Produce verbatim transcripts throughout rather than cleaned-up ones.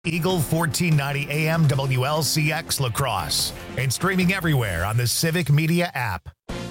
Eagle fourteen ninety A M W L C X La Crosse and streaming everywhere on the Civic Media app.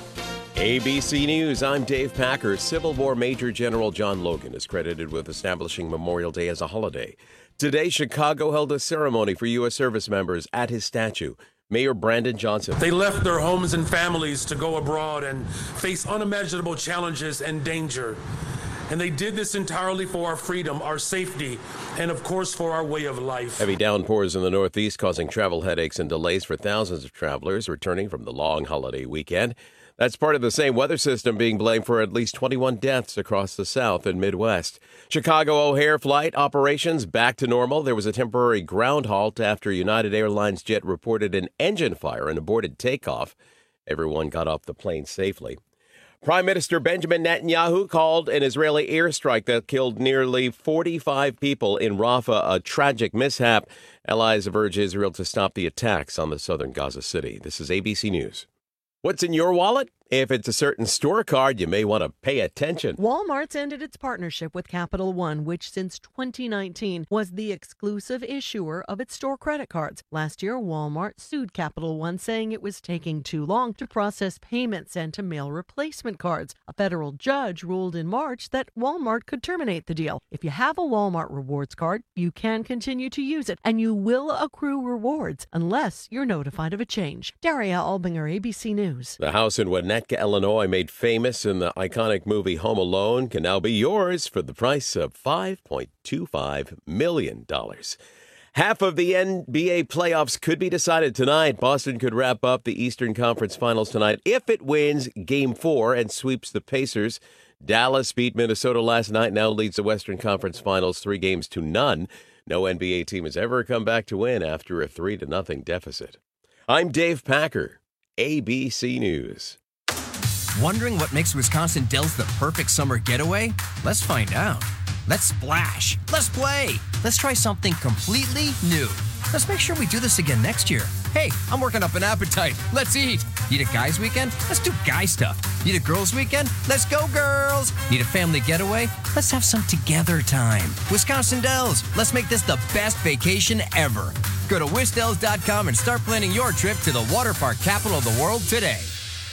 A B C News, I'm Dave Packer. Civil War Major General John Logan is credited with establishing Memorial Day as a holiday. Today, Chicago held a ceremony for U S service members at his statue. Mayor Brandon Johnson. They left their homes and families to go abroad and face unimaginable challenges and danger. And they did this entirely for our freedom, our safety, and of course for our way of life. Heavy downpours in the Northeast causing travel headaches and delays for thousands of travelers returning from the long holiday weekend. That's part of the same weather system being blamed for at least twenty-one deaths across the South and Midwest. Chicago O'Hare flight operations back to normal. There was a temporary ground halt after United Airlines jet reported an engine fire and aborted takeoff. Everyone got off the plane safely. Prime Minister Benjamin Netanyahu called an Israeli airstrike that killed nearly forty-five people in Rafah a tragic mishap. Allies urge Israel to stop the attacks on the southern Gaza City. This is A B C News. What's in your wallet? If it's a certain store card, you may want to pay attention. Walmart's ended its partnership with Capital One, which since twenty nineteen was the exclusive issuer of its store credit cards. Last year, Walmart sued Capital One, saying it was taking too long to process payments and to mail replacement cards. A federal judge ruled in March that Walmart could terminate the deal. If you have a Walmart rewards card, you can continue to use it, and you will accrue rewards unless you're notified of a change. Daria Albinger, A B C News. The house in Winnetka, Illinois, made famous in the iconic movie Home Alone, can now be yours for the price of five point two five million dollars. Half of the N B A playoffs could be decided tonight. Boston could wrap up the Eastern Conference Finals tonight if it wins Game four and sweeps the Pacers. Dallas beat Minnesota last night, now leads the Western Conference Finals three games to none. No N B A team has ever come back to win after a three to nothing deficit. I'm Dave Packer, A B C News. Wondering what makes Wisconsin Dells the perfect summer getaway? Let's find out. Let's splash. Let's play. Let's try something completely new. Let's make sure we do this again next year. Hey, I'm working up an appetite. Let's eat. Need a guys weekend? Let's do guy stuff. Need a girls weekend? Let's go girls. Need a family getaway? Let's have some together time. Wisconsin Dells. Let's make this the best vacation ever. Go to wisdells dot com and start planning your trip to the water park capital of the world today.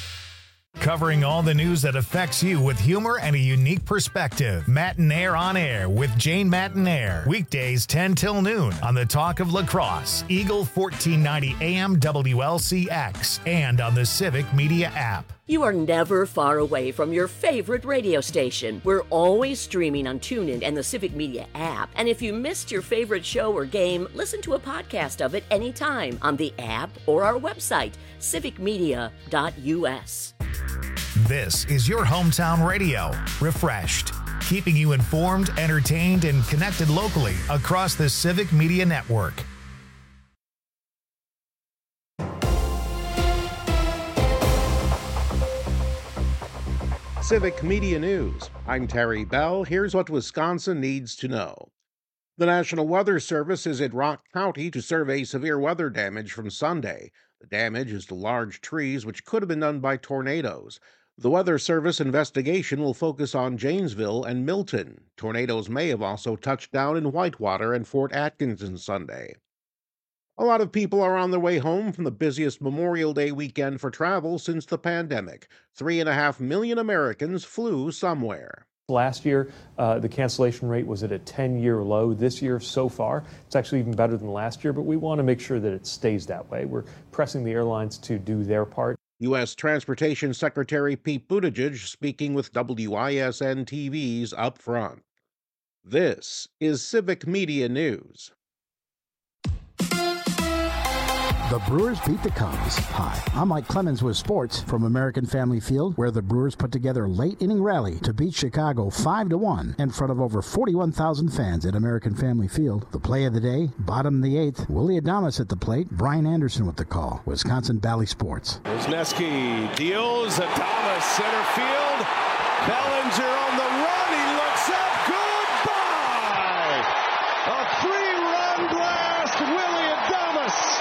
Covering all the news that affects you with humor and a unique perspective. Matinaire on Air with Jane Matinaire. Weekdays ten till noon on the Talk of La Crosse, Eagle fourteen ninety A M W L C X, and on the Civic Media app. You are never far away from your favorite radio station. We're always streaming on TuneIn and the Civic Media app. And if you missed your favorite show or game, listen to a podcast of it anytime on the app or our website, civic media dot u s. This is your hometown radio, refreshed, keeping you informed, entertained, and connected locally across the Civic Media Network. Civic Media News. I'm Terry Bell. Here's what Wisconsin needs to know. The National Weather Service is at Rock County to survey severe weather damage from Sunday. The damage is to large trees, which could have been done by tornadoes. The Weather Service investigation will focus on Janesville and Milton. Tornadoes may have also touched down in Whitewater and Fort Atkinson Sunday. A lot of people are on their way home from the busiest Memorial Day weekend for travel since the pandemic. Three and a half million Americans flew somewhere. Last year, uh, the cancellation rate was at a ten-year low. This year, so far, it's actually even better than last year, but we want to make sure that it stays that way. We're pressing the airlines to do their part. U S Transportation Secretary Pete Buttigieg speaking with W I S N T V's Up Front. This is Civic Media News. The Brewers beat the Cubs. Hi, I'm Mike Clemens with sports from American Family Field, where the Brewers put together a late-inning rally to beat Chicago five to one in front of over forty-one thousand fans at American Family Field. The play of the day, bottom of the eighth, Willie Adames at the plate, Brian Anderson with the call. Wisconsin Valley Sports. Wisniewski deals, Adames center field, Bellinger on the run, he looks up, goodbye! A three-run blast, Willie Adames!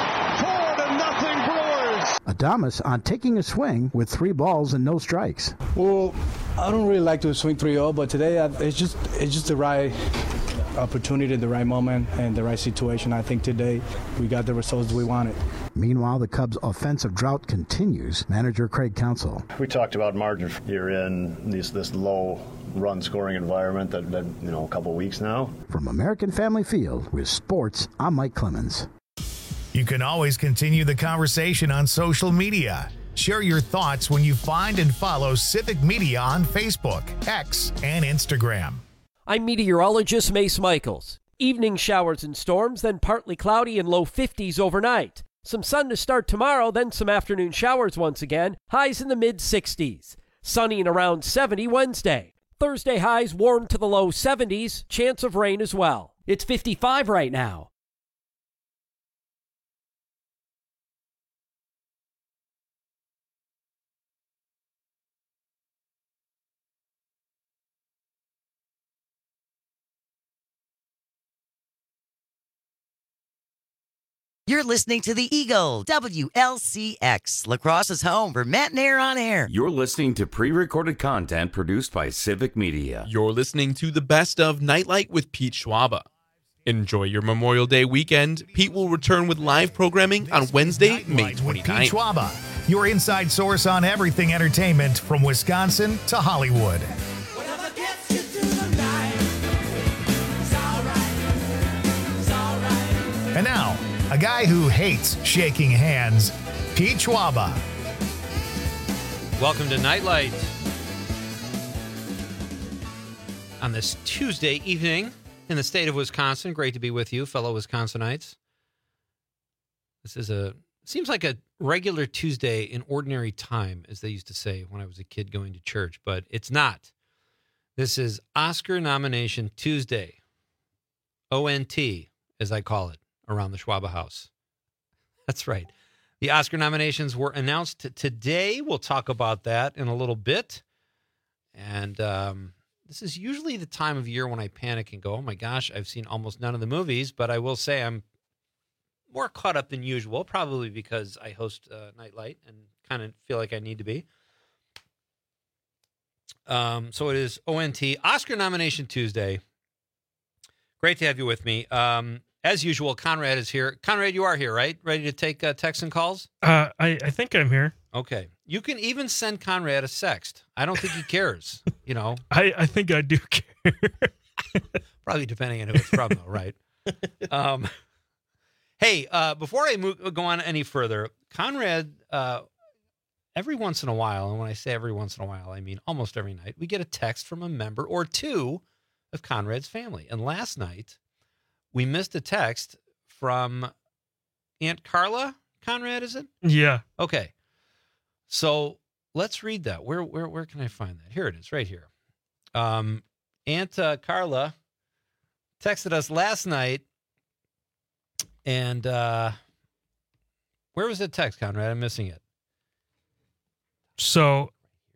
Adames on taking a swing with three balls and no strikes. Well, I don't really like to swing three oh, but today I, it's just it's just the right opportunity, the right moment, and the right situation. I think today we got the results we wanted. Meanwhile, the Cubs' offensive drought continues. Manager Craig Counsell. We talked about margin. You're in this this low run scoring environment that, that you know a couple weeks now. From American Family Field with sports, I'm Mike Clemens. You can always continue the conversation on social media. Share your thoughts when you find and follow Civic Media on Facebook, X, and Instagram. I'm meteorologist Mace Michaels. Evening showers and storms, then partly cloudy and low fifties overnight. Some sun to start tomorrow, then some afternoon showers once again. Highs in the mid sixties. Sunny and around seventy Wednesday. Thursday highs warm to the low seventies. Chance of rain as well. It's fifty-five right now. You're listening to the Eagle, W L C X, La Crosse's home for Matt and Air on Air. You're listening to pre-recorded content produced by Civic Media. You're listening to the best of Nightlight with Pete Schwaba. Enjoy your Memorial Day weekend. Pete will return with live programming on Wednesday, May twenty-ninth. Pete Schwaba, your inside source on everything entertainment from Wisconsin to Hollywood. And now, a guy who hates shaking hands, Pete Schwaba. Welcome to Nightlight. On this Tuesday evening in the state of Wisconsin, great to be with you, fellow Wisconsinites. This is a, seems like a regular Tuesday in ordinary time, as they used to say when I was a kid going to church, but it's not. This is Oscar Nomination Tuesday, O N T, as I call it, around the Schwaba house. That's right. The Oscar nominations were announced today. We'll talk about that in a little bit. And um, this is usually the time of year when I panic and go, oh my gosh, I've seen almost none of the movies. But I will say I'm more caught up than usual, probably because I host uh, Nightlight and kind of feel like I need to be. Um, so it is O N T, Oscar Nomination Tuesday. Great to have you with me. Um, As usual, Conrad is here. Conrad, you are here, right? Ready to take uh, texts and calls? Uh, I, I think I'm here. Okay. You can even send Conrad a sext. I don't think he cares, you know. I, I think I do care. Probably depending on who it's from, though, right? Um, hey, uh, before I move, go on any further, Conrad, uh, every once in a while, and when I say every once in a while, I mean almost every night, we get a text from a member or two of Conrad's family. And last night, we missed a text from Aunt Carla. Conrad, is it? Yeah. Okay. So let's read that. Where where where can I find that? Here it is, right here. Um, Aunt uh, Carla texted us last night, and uh, where was that text, Conrad? I'm missing it. So,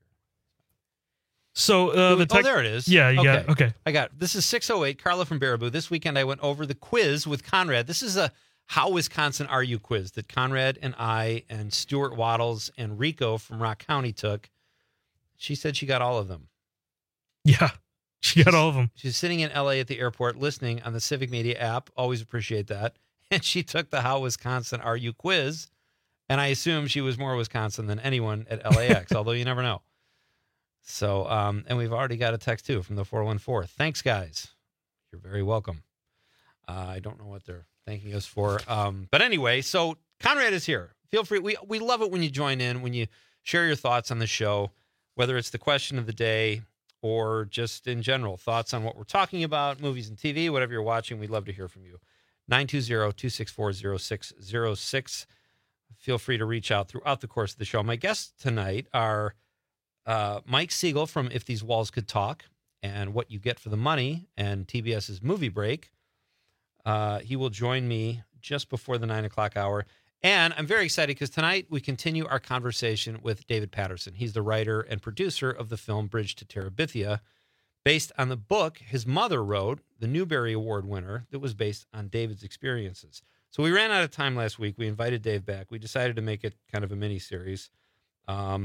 so uh, the text. Oh, there it is. Yeah, you okay. got it. Okay. I got it. This is six oh eight, Carla from Baraboo. This weekend I went over the quiz with Conrad. This is a How Wisconsin Are You quiz that Conrad and I and Stuart Waddles and Rico from Rock County took. She said she got all of them. Yeah, she got all of them. She's sitting in L A at the airport listening on the Civic Media app. Always appreciate that. And she took the How Wisconsin Are You quiz. And I assume she was more Wisconsin than anyone at L A X, although you never know. So, um, and we've already got a text, too, from the four one four. Thanks, guys. You're very welcome. Uh, I don't know what they're thanking us for. Um, but anyway, so Conrad is here. Feel free. We, we love it when you join in, when you share your thoughts on the show, whether it's the question of the day or just in general, thoughts on what we're talking about, movies and T V, whatever you're watching. We'd love to hear from you. nine two zero, two six four, zero six zero six. Feel free to reach out throughout the course of the show. My guests tonight are uh, Mike Siegel from If These Walls Could Talk and What You Get for the Money and TBS's Movie Break. Uh, he will join me just before the nine o'clock hour. And I'm very excited because tonight we continue our conversation with David Patterson. He's the writer and producer of the film Bridge to Terabithia, based on the book his mother wrote, the Newbery Award winner, that was based on David's experiences. So we ran out of time last week. We invited Dave back. We decided to make it kind of a mini-series. Um,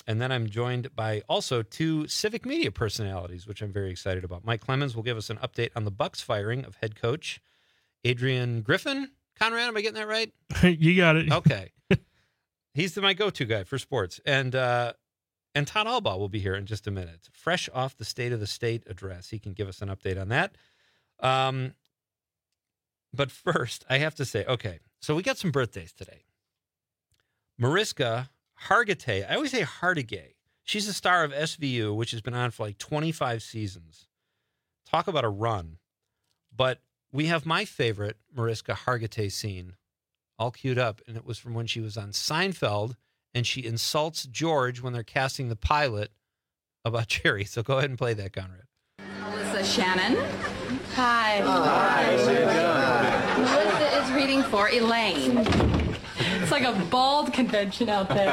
and then I'm joined by also two civic media personalities, which I'm very excited about. Mike Clemens will give us an update on the Bucks firing of head coach Adrian Griffin. Conrad, am I getting that right? You got it. Okay. He's the, my go-to guy for sports. And uh, and Todd Albaugh will be here in just a minute. Fresh off the State of the State address. He can give us an update on that. Um, but first, I have to say, okay, so we got some birthdays today. Mariska Hargitay. I always say Hargitay. She's a star of S V U, which has been on for like twenty-five seasons. Talk about a run. But we have my favorite Mariska Hargitay scene all queued up, and it was from when she was on Seinfeld, and she insults George when they're casting the pilot about Jerry. So go ahead and play that, Conrad. Melissa Shannon. Hi. Hi. Melissa is reading for Elaine. It's like a bald convention out there.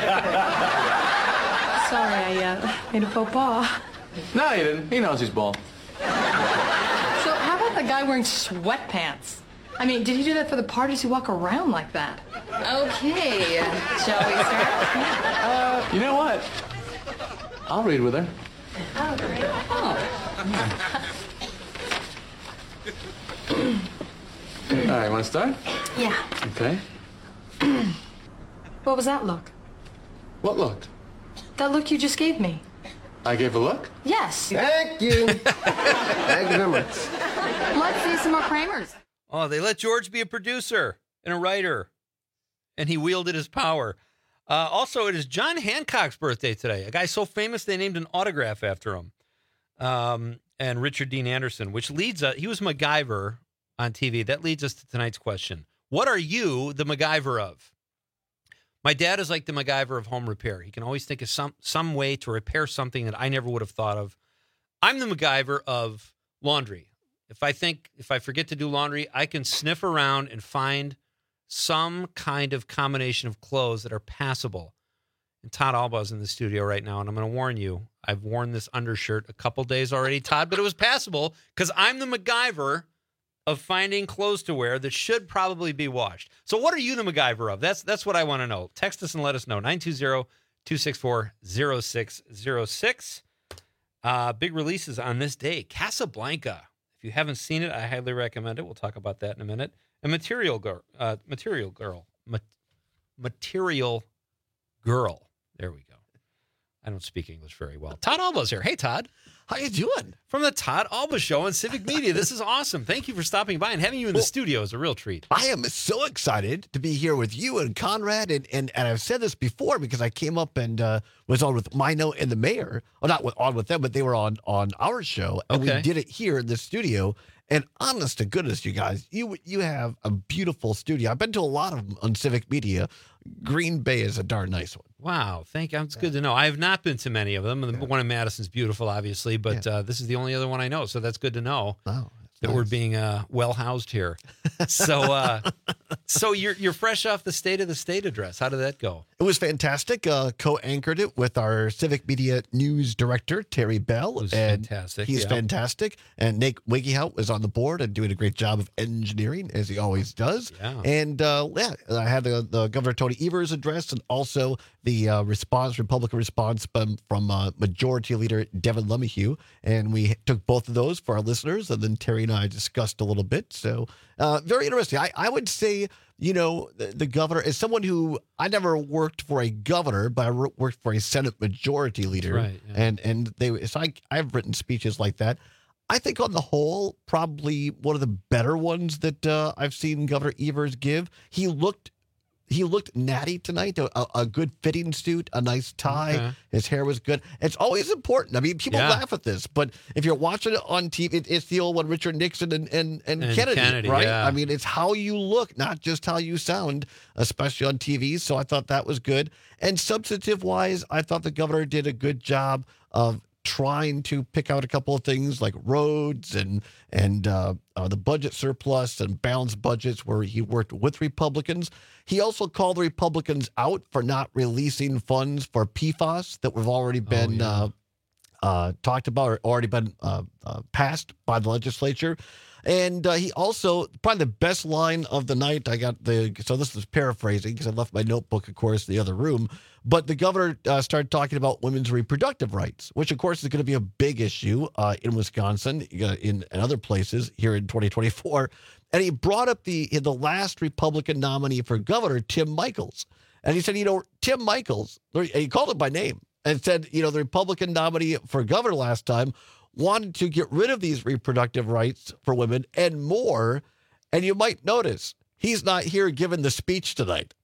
Sorry, I uh, made a faux pas. No, he didn't. He knows he's bald. So how about the guy wearing sweatpants? I mean, did he do that for the parties who walk around like that? Okay, shall we start? Uh, you know what? I'll read with her. Oh, great. Oh. All right, want to start? Yeah. Okay. What was that look? What look? That look you just gave me. I gave a look? Yes. Thank you. Thank you very much. Let's see some more Kramers. Oh, they let George be a producer and a writer, and he wielded his power. Uh, also, it is John Hancock's birthday today, a guy so famous they named an autograph after him. Um, and Richard Dean Anderson, which leads us, he was MacGyver on T V. That leads us to tonight's question. What are you the MacGyver of? My dad is like the MacGyver of home repair. He can always think of some, some way to repair something that I never would have thought of. I'm the MacGyver of laundry. If I think, if I forget to do laundry, I can sniff around and find some kind of combination of clothes that are passable. And Todd Albaugh is in the studio right now, and I'm going to warn you, I've worn this undershirt a couple days already, Todd, but it was passable because I'm the MacGyver of finding clothes to wear that should probably be washed. So what are you the MacGyver of? That's that's what I want to know. Text us and let us know. nine two zero, two six four, zero six zero six. Uh, big releases on this day. Casablanca. If you haven't seen it, I highly recommend it. We'll talk about that in a minute. And Material Girl. Uh, Material Girl. Ma- Material Girl. There we go. I don't speak English very well. Todd Albaugh's here. Hey, Todd. How you doing? From the Todd Albaugh Show on Civic Media. This is awesome. Thank you for stopping by, and having you in well, the studio is a real treat. I am so excited to be here with you and Conrad, and and, and I've said this before because I came up and uh, was on with Mino and the Mayor. Well, not with, on with them, but they were on, on our show, and okay. we did it here in the studio. And honest to goodness, you guys, you you have a beautiful studio. I've been to a lot of them on Civic Media. Green Bay is a darn nice one. Wow, thank you. It's yeah. good to know. I have not been to many of them. The yeah. one in Madison's beautiful, obviously, but yeah. uh, this is the only other one I know, so that's good to know. Oh, that nice. We're being uh, well housed here. so, uh, so you're you're fresh off the State of the State address. How did that go? It was fantastic. Uh, co-anchored it with our Civic Media News Director Terry Bell. It was and fantastic. He's yeah. fantastic. And Nate Wiggiehout was on the board and doing a great job of engineering, as he always does. Yeah. And uh, yeah, I had the, the Governor Tony Evers address, and also the uh, response, Republican response from, from uh, Majority Leader Devin LeMahieu. And we took both of those for our listeners, and then Terry and I discussed a little bit. So uh, very interesting. I, I would say, you know, the, the governor is someone who I never worked for a governor, but I worked for a Senate Majority Leader. Right, yeah. And and they, so I, I've written speeches like that. I think on the whole, probably one of the better ones that uh, I've seen Governor Evers give. He looked He looked natty tonight, a, a good fitting suit, a nice tie. Okay. His hair was good. It's always important. I mean, people Yeah. laugh at this, but if you're watching it on T V, it, it's the old one, Richard Nixon and, and, and, And Kennedy, Kennedy, right? yeah. I mean, it's how you look, not just how you sound, especially on T V. So I thought that was good. And substantive-wise, I thought the governor did a good job of trying to pick out a couple of things like roads and and uh, uh, the budget surplus and balanced budgets where he worked with Republicans. He also called the Republicans out for not releasing funds for P FAS that have already been Oh, yeah. uh, uh, talked about or already been uh, uh, passed by the legislature. And uh, he also, probably the best line of the night, I got the, so this is paraphrasing because I left my notebook, of course, in the other room. But the governor uh, started talking about women's reproductive rights, which, of course, is going to be a big issue uh, in Wisconsin, in, in other places here in twenty twenty-four. And he brought up the the last Republican nominee for governor, Tim Michels. And he said, you know, Tim Michels, and he called him by name and said, you know, the Republican nominee for governor last time wanted to get rid of these reproductive rights for women and more. And you might notice he's not here giving the speech tonight.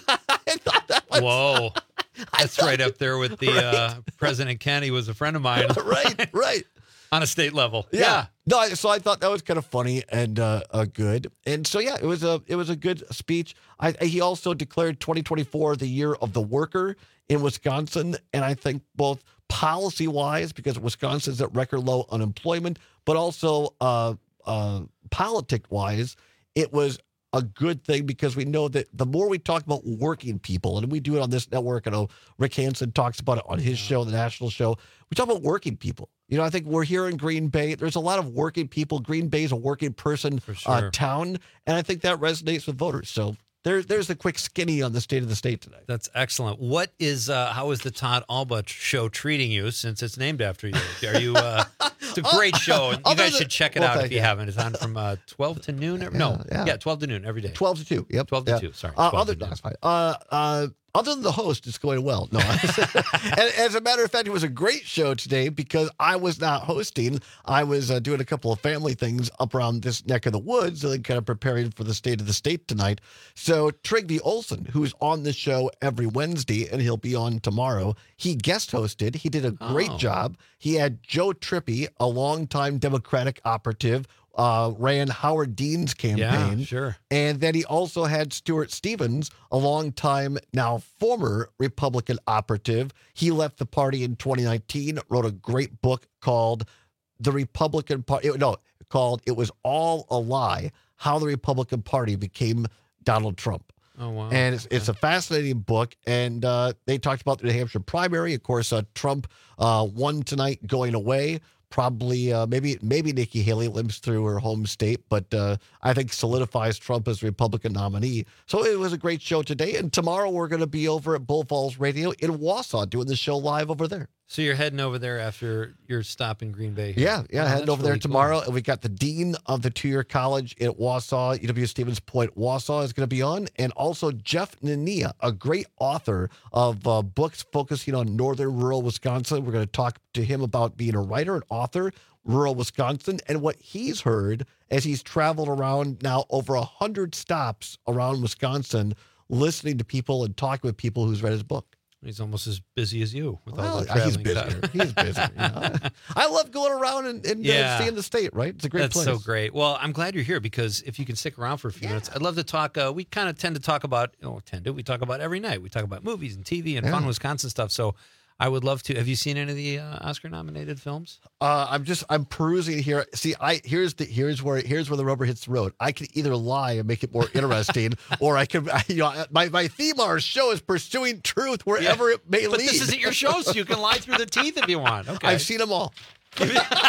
I thought that was, Whoa. That's thought- right up there with the Right. uh, President Kennedy was a friend of mine. right, right. On a state level. Yeah. Yeah. No, I- so I thought that was kind of funny and uh, uh, good. And so, yeah, it was a it was a good speech. I, he also declared twenty twenty-four the year of the worker in Wisconsin. And I think both policy-wise, because Wisconsin's at record low unemployment, but also uh, uh, politic-wise, it was a good thing because we know that the more we talk about working people, and we do it on this network, I know Rick Hansen talks about it on his show, the national show, we talk about working people. You know, I think we're here in Green Bay. There's a lot of working people. Green Bay is a working person For sure. uh, town, and I think that resonates with voters. So there, there's a quick skinny on the state of the state today. That's excellent. What is, uh, how is the Todd Alba show treating you since it's named after you? Are you, uh, it's a great show. And you Other guys than- should check it well, out if thank you you. haven't. It's on from uh, twelve to noon. Every, no, yeah. yeah, twelve to noon every day. twelve to two. Yep. twelve to Yeah. two. Sorry. Uh, twelve other, to no, noon. that's fine. Uh, uh, other than the host, it's going well. No, and as a matter of fact, it was a great show today because I was not hosting. I was uh, doing a couple of family things up around this neck of the woods and then kind of preparing for the state of the state tonight. So Trygve Olsen, who's on the show every Wednesday, and he'll be on tomorrow, he guest hosted. He did a great Oh. job. He had Joe Trippi, a longtime Democratic operative, uh, ran Howard Dean's campaign. Yeah, sure. And then he also had Stuart Stevens, a longtime, now former Republican operative. He left the party in twenty nineteen, wrote a great book called The Republican Party. No, called It Was All a Lie, How the Republican Party Became Donald Trump. Oh, wow. And it's, it's a fascinating book. And uh, they talked about the New Hampshire primary. Of course, uh, Trump uh, won tonight going away. Probably, uh, maybe maybe Nikki Haley limps through her home state, but uh, I think solidifies Trump as Republican nominee. So it was a great show today. And tomorrow we're going to be over at Bull Falls Radio in Wausau doing the show live over there. So you're heading over there after your stop in Green Bay. here. Yeah, yeah, Oh, heading that's over there really cool. tomorrow. And we got the dean of the two-year college at Wausau, U W Stevens Point, Wausau is going to be on, and also Jeff Nania, a great author of uh, books focusing on northern rural Wisconsin. We're going to talk to him about being a writer and author, rural Wisconsin, and what he's heard as he's traveled around now over a hundred stops around Wisconsin, listening to people and talking with people who's read his book. He's almost as busy as you with all Well, the he's traveling. busier. He's busy. You know? I love going around and, and Yeah. uh, seeing the state, right? It's a great That's place. so great. Well, I'm glad you're here because if you can stick around for a few minutes, I'd love to talk. Uh, we kind of tend to talk about, you know, tend to, we talk about every night. We talk about movies and T V and fun Yeah. Wisconsin stuff. So I would love to. Have you seen any of the uh, Oscar nominated films? Uh, I'm just I'm perusing here. See, I here's the here's where here's where the rubber hits the road. I can either lie and make it more interesting, or I can you know my my theme of our show is pursuing truth wherever it may But lead. this isn't your show, so you can lie through the teeth if you want. Okay. I've seen them all, and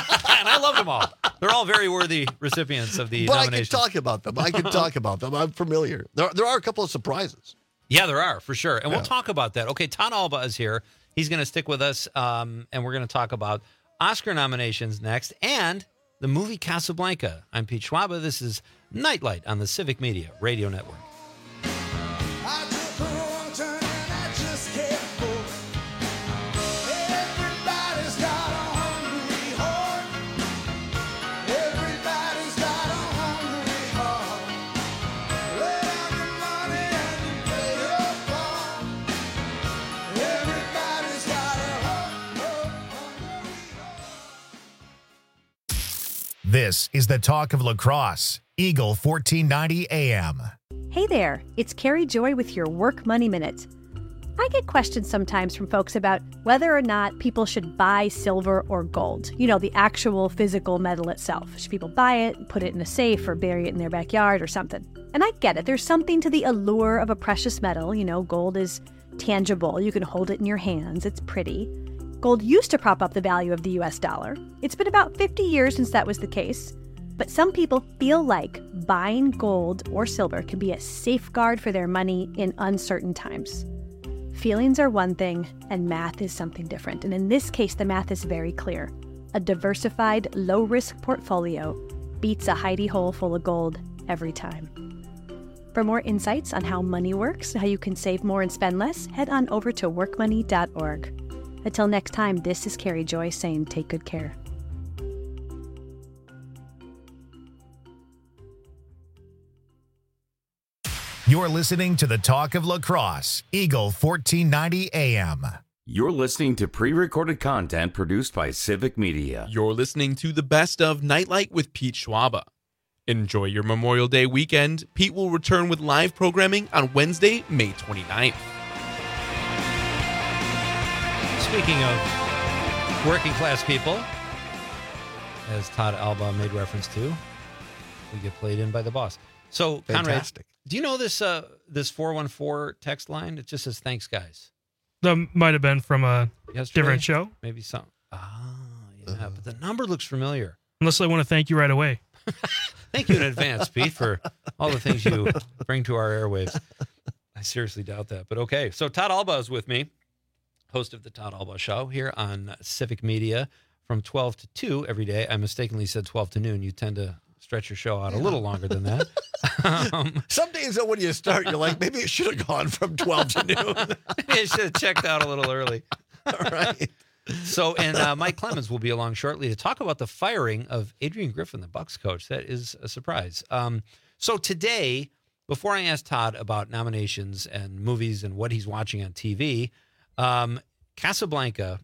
I love them all. They're all very worthy recipients of the but I can nominations. talk about them. I can talk about them. I'm familiar. There there are a couple of surprises. Yeah, there are, for sure. And Yeah. we'll talk about that. Okay, Todd Alba is here. He's going to stick with us, um, and we're going to talk about Oscar nominations next and the movie Casablanca. I'm Pete Schwaba. This is Nightlight on the Civic Media Radio Network. This is the talk of lacrosse. Eagle fourteen ninety A M. Hey there, it's Carrie Joy with your Work Money Minute. I get questions sometimes from folks about whether or not people should buy silver or gold. You know, the actual physical metal itself. Should people buy it, put it in a safe, or bury it in their backyard or something? And I get it. There's something to the allure of a precious metal. You know, gold is tangible. You can hold it in your hands. It's pretty. Gold used to prop up the value of the U S dollar. It's been about fifty years since that was the case. But some people feel like buying gold or silver can be a safeguard for their money in uncertain times. Feelings are one thing, and math is something different. And in this case, the math is very clear. A diversified, low-risk portfolio beats a hidey hole full of gold every time. For more insights on how money works, how you can save more and spend less, head on over to work money dot org. Until next time, this is Carrie Joy saying take good care. You're listening to the Talk of Lacrosse, Eagle fourteen ninety A M. You're listening to pre-recorded content produced by Civic Media. You're listening to the best of Nightlight with Pete Schwaba. Enjoy your Memorial Day weekend. Pete will return with live programming on Wednesday, May twenty-ninth. Speaking of working class people, as Todd Alba made reference to, we get played in by the boss. So, Fantastic. Conrad, do you know this uh, this four one four text line? It just says, thanks, guys. That might have been from a Yesterday? different show. Maybe some. Ah, yeah, but the number looks familiar. Unless I want to thank you right away. Thank you in advance, Pete, for all the things you bring to our airwaves. I seriously doubt that, but okay. So Todd Alba is with me, host of the Todd Alba Show here on Civic Media from twelve to two every day. I mistakenly said twelve to noon. You tend to stretch your show out a little longer than that. um, Some days, though, when you start, you're like, maybe it should have gone from twelve to noon. I should have checked out a little early. All right. So, and uh, Mike Clemens will be along shortly to talk about the firing of Adrian Griffin, the Bucks coach. That is a surprise. Um, so today, before I ask Todd about nominations and movies and what he's watching on T V, um, Casablanca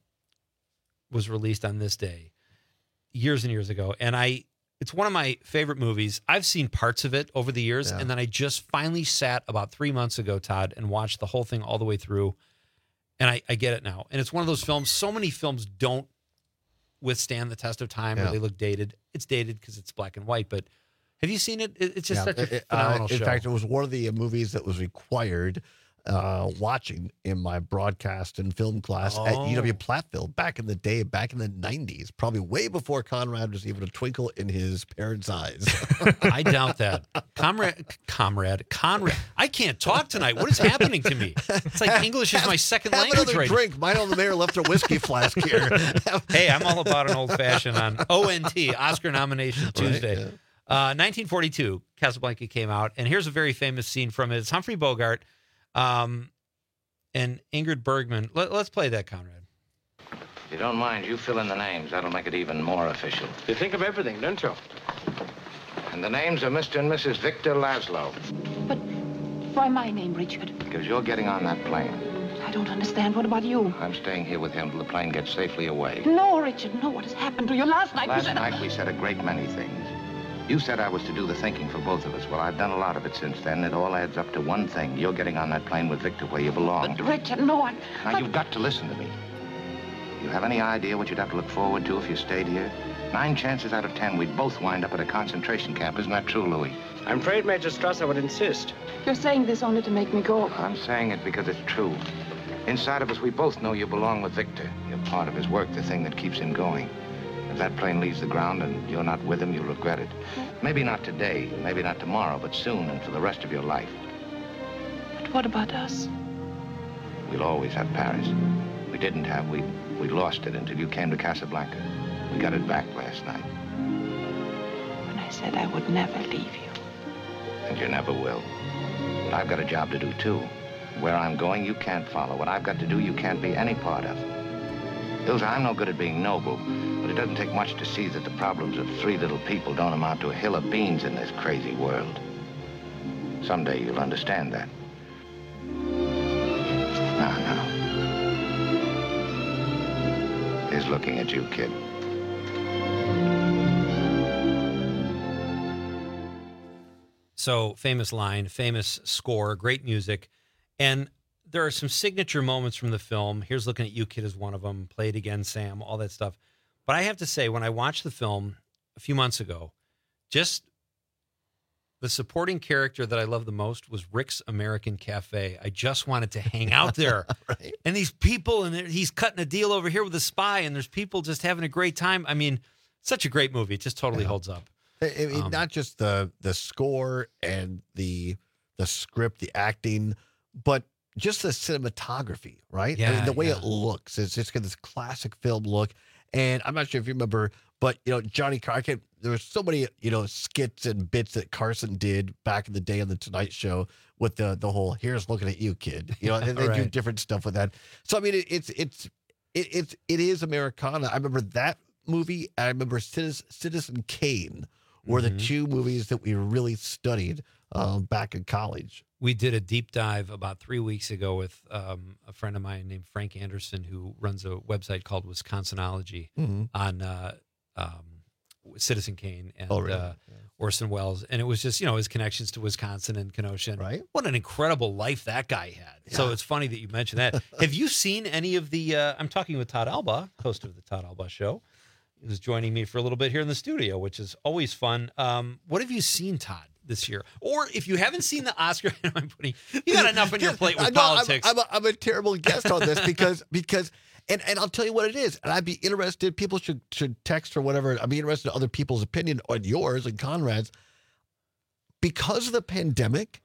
was released on this day years and years ago. And I, it's one of my favorite movies. I've seen parts of it over the years. Yeah. And then I just finally sat about three months ago, Todd, and watched the whole thing all the way through. And I, I get it now. And it's one of those films, so many films don't withstand the test of time Yeah. or they look dated. It's dated because it's black and white. But have you seen it? It- It's just Yeah, such a it- phenomenal uh, show. In fact, it was one of the uh, movies that was required uh, watching in my broadcast and film class at Oh. U W Platteville back in the day, back in the nineties, probably way before Conrad was even a twinkle in his parents' eyes. I doubt that. Comrade, comrade, Conrad. I can't talk tonight. What is happening to me? It's like English is my second Have language another right drink. Mine on the mayor left a whiskey flask here. Hey, I'm all about an old fashioned on O N T, Oscar nomination Tuesday. Right, yeah. uh, nineteen forty-two, Casablanca came out, and here's a very famous scene from it. It's Humphrey Bogart um, and Ingrid Bergman. Let, let's play that, Conrad. If you don't mind, you fill in the names. That'll make it even more official. You think of everything, don't you? And the names are Mister and Missus Victor Laszlo, Why my name, Richard? because you're getting on that plane. I don't understand. What about you? I'm staying here with him till the plane gets safely away. No, Richard, no. What has happened to you? Last night you Last said... night we said a great many things. You said I was to do the thinking for both of us. Well, I've done a lot of it since then. It all adds up to one thing. You're getting on that plane with Victor where you belong. But, Richard, no, I... Now, you've got to listen to me. You have any idea what you'd have to look forward to if you stayed here? Nine chances out of ten, we'd both wind up at a concentration camp. Isn't that true, Louis? I'm afraid Major Strasser would insist. You're saying this only to make me go. I'm saying it because it's true. Inside of us, we both know you belong with Victor. You're part of his work, the thing that keeps him going. If that plane leaves the ground and you're not with him, you'll regret it. Maybe not today, maybe not tomorrow, but soon and for the rest of your life. But what about us? We'll always have Paris. We didn't have, we, we lost it until you came to Casablanca. We got it back last night. When I said I would never leave you. And you never will. But I've got a job to do, too. Where I'm going, you can't follow. What I've got to do, you can't be any part of. Ilsa, I'm no good at being noble, but it doesn't take much to see that the problems of three little people don't amount to a hill of beans in this crazy world. Someday you'll understand that. Now, now. He's looking at you, kid. So famous line, famous score, great music. And there are some signature moments from the film. Here's Looking at You, Kid is one of them. Play It Again, Sam, all that stuff. But I have to say, when I watched the film a few months ago, just the supporting character that I love the most was Rick's American Cafe. I just wanted to hang out there. Right. And these people, and he's cutting a deal over here with a spy, and there's people just having a great time. I mean, such a great movie. It just totally Yeah. holds up. I I mean, Um, not just the the score and the the script, the acting, but just the cinematography, right? I mean, Yeah, the way yeah. it looks. It's just got this classic film look. And I'm not sure if you remember, but you know, Johnny Carson, there were so many, you know, skits and bits that Carson did back in the day on the Tonight Show with the the whole "here's looking at you, kid." You know, and they do Right. different stuff with that. So I mean, it, it's it's it, it's it is Americana. I remember that movie. I remember Citizen, Citizen Kane were the Mhm. two movies that we really studied uh, back in college. We did a deep dive about three weeks ago with um, a friend of mine named Frank Anderson, who runs a website called Wisconsinology Mhm. on uh, um, Citizen Kane and Oh, really? uh, Orson Welles. And it was just, you know, his connections to Wisconsin and Kenosha. And Right. What an incredible life that guy had. So Yeah. it's funny that you mentioned that. Have you seen any of the, uh, I'm talking with Todd Alba, host of the Todd Alba Show, who's joining me for a little bit here in the studio, which is always fun. Um, what have you seen, Todd, this year? Or if you haven't seen the Oscar, I'm putting, you got enough on your plate with I know, I'm- politics. I'm, a, I'm a terrible guest on this because because and, and I'll tell you what it is. And I'd be interested. People should should text or whatever. I'd be interested in other people's opinion on yours and Conrad's. Because of the pandemic,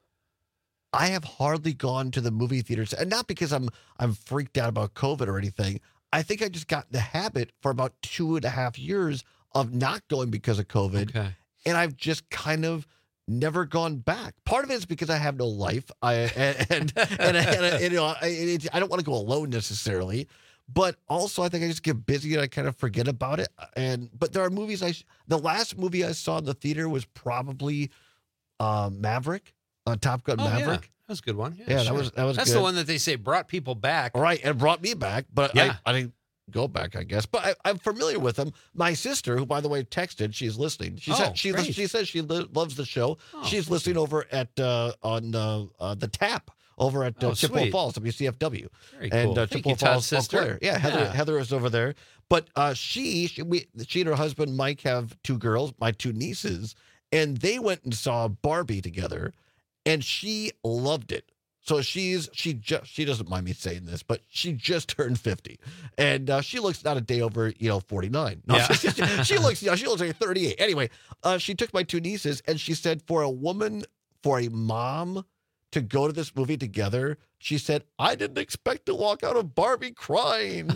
I have hardly gone to the movie theaters, and not because I'm I'm freaked out about COVID or anything. I think I just got in the habit for about two and a half years of not going because of COVID, Okay. and I've just kind of never gone back. Part of it is because I have no life, I and and, and, and, and, you know I, it, I don't want to go alone necessarily, but also I think I just get busy and I kind of forget about it. And but there are movies I sh- the last movie I saw in the theater was probably uh, Maverick, uh, Top Gun Oh, yeah. Maverick. That was a good one. Yeah, Yeah, that sure. was- that was That's good. the one that they say brought people back. All right, and brought me back, but Yeah. I, I didn't go back, I guess. But I, I'm familiar with them. My sister, who by the way texted, she's listening. She Oh, said she great. she says she li- loves the show. Oh, she's listening over at uh, on uh, uh, the Tap over at uh, Oh, Chippewa sweet. Falls, W C F W, Very and cool. uh, Thank Chippewa you, Todd's Falls, Eau sister. Claire. Yeah, Heather Yeah. Heather is over there. But uh, she she, we, she and her husband Mike have two girls, my two nieces, and they went and saw Barbie together, and she loved it. So she's she just she doesn't mind me saying this, but she just turned fifty, and uh, she looks not a day over you know forty nine. No, Yeah. she, she, she looks you know, she looks like thirty eight. Anyway, uh, she took my two nieces, and she said for a woman, for a mom to go to this movie together, she said I didn't expect to walk out of Barbie crying.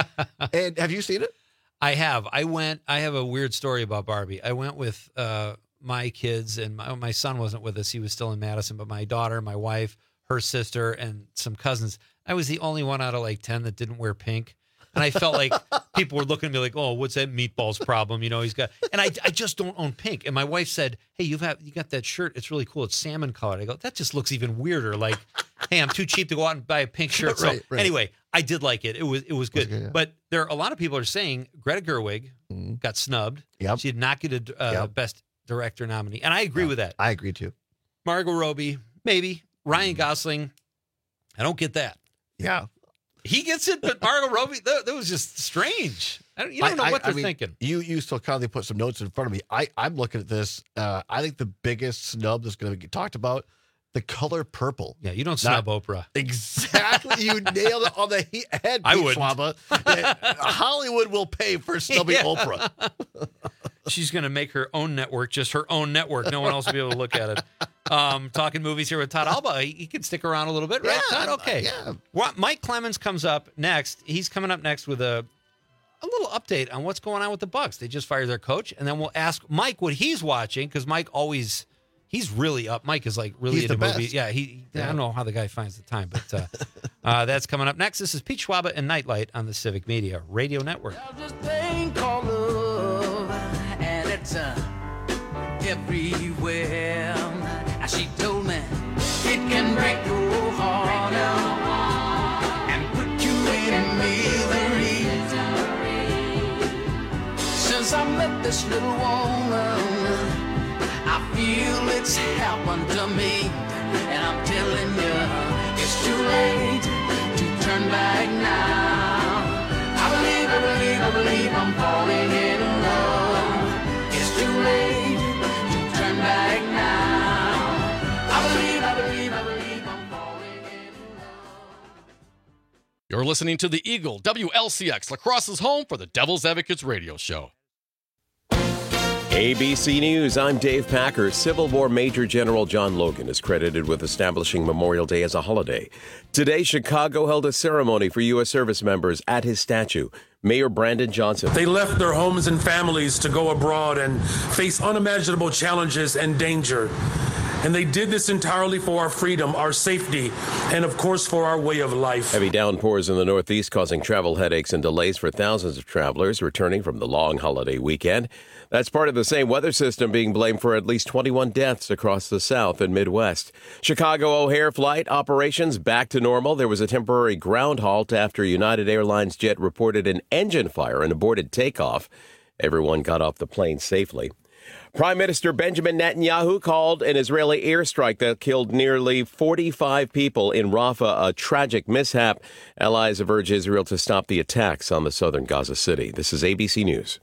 And have you seen it? I have. I went. I have a weird story about Barbie. I went with uh, my kids, and my, my son wasn't with us. He was still in Madison, but my daughter, my wife, her sister, and some cousins. I was the only one out of like ten that didn't wear pink. And I felt like people were looking at me like, oh, what's that meatballs problem? You know, he's got, and I, I just don't own pink. And my wife said, hey, you've have, you got that shirt. It's really cool. It's salmon colored. I go, that just looks even weirder. Like, hey, I'm too cheap to go out and buy a pink shirt. So Right, right. anyway, I did like it. It was, it was good. good, yeah. But there are a lot of people are saying Greta Gerwig Mhm. got snubbed. Yep. She did not get a uh, Yep. best director nominee. And I agree with that. I agree too. Margot Robbie, maybe. Ryan Gosling, I don't get that. Yeah. He gets it, but Margot Robbie, that, that was just strange. I don't, you don't know I- what I- I they're mean, thinking. You you so kindly put some notes in front of me. I I'm looking at this. Uh, I think the biggest snub that's going to get talked about, the color purple. Yeah, you don't snub Oprah. Exactly, you nailed it on the he- head. I Pete wouldn't. Schwaba. Yeah, Hollywood will pay for snubbing Yeah. Oprah. She's going to make her own network, just her own network. No one else will be able to look at it. Um, talking movies here with Todd Alba. He, he can stick around a little bit, right? Yeah, Todd? Okay. yeah. Well, Mike Clemens comes up next. He's coming up next with a a little update on what's going on with the Bucks. They just fired their coach, and then we'll ask Mike what he's watching because Mike always he's really up. Mike is like really He's into the movies. best. Yeah, he. I Yeah. don't know how the guy finds the time, but uh, uh, that's coming up next. This is Pete Schwaba and Nightlight on the Civic Media Radio Network. Thing called love, and it's uh, everywhere. And she told me it can break your heart out and put you in misery. Since I met this little woman, I feel it's happened to me, and I'm telling you, it's too late to turn back now. I believe, I believe, I believe I'm falling in love. It's too late to turn back now. I believe, I believe, I believe I'm falling in love. You're listening to the Eagle, W L C X, Lacrosse's home for the Devil's Advocates radio show. A B C News, I'm Dave Packer. Civil War Major General John Logan is credited with establishing Memorial Day as a holiday. Today, Chicago held a ceremony for U S service members at his statue. Mayor Brandon Johnson. They left their homes and families to go abroad and face unimaginable challenges and danger. And they did this entirely for our freedom, our safety, and of course for our way of life. Heavy downpours in the Northeast causing travel headaches and delays for thousands of travelers returning from the long holiday weekend. That's part of the same weather system being blamed for at least twenty-one deaths across the South and Midwest. Chicago O'Hare flight operations back to normal. There was a temporary ground halt after United Airlines jet reported an engine fire and aborted takeoff. Everyone got off the plane safely. Prime Minister Benjamin Netanyahu called an Israeli airstrike that killed nearly forty-five people in Rafah a tragic mishap. Allies have urged Israel to stop the attacks on the southern Gaza City. This is A B C News.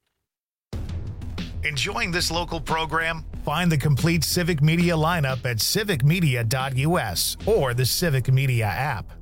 Enjoying this local program? Find the complete Civic Media lineup at civic media dot u s or the Civic Media app.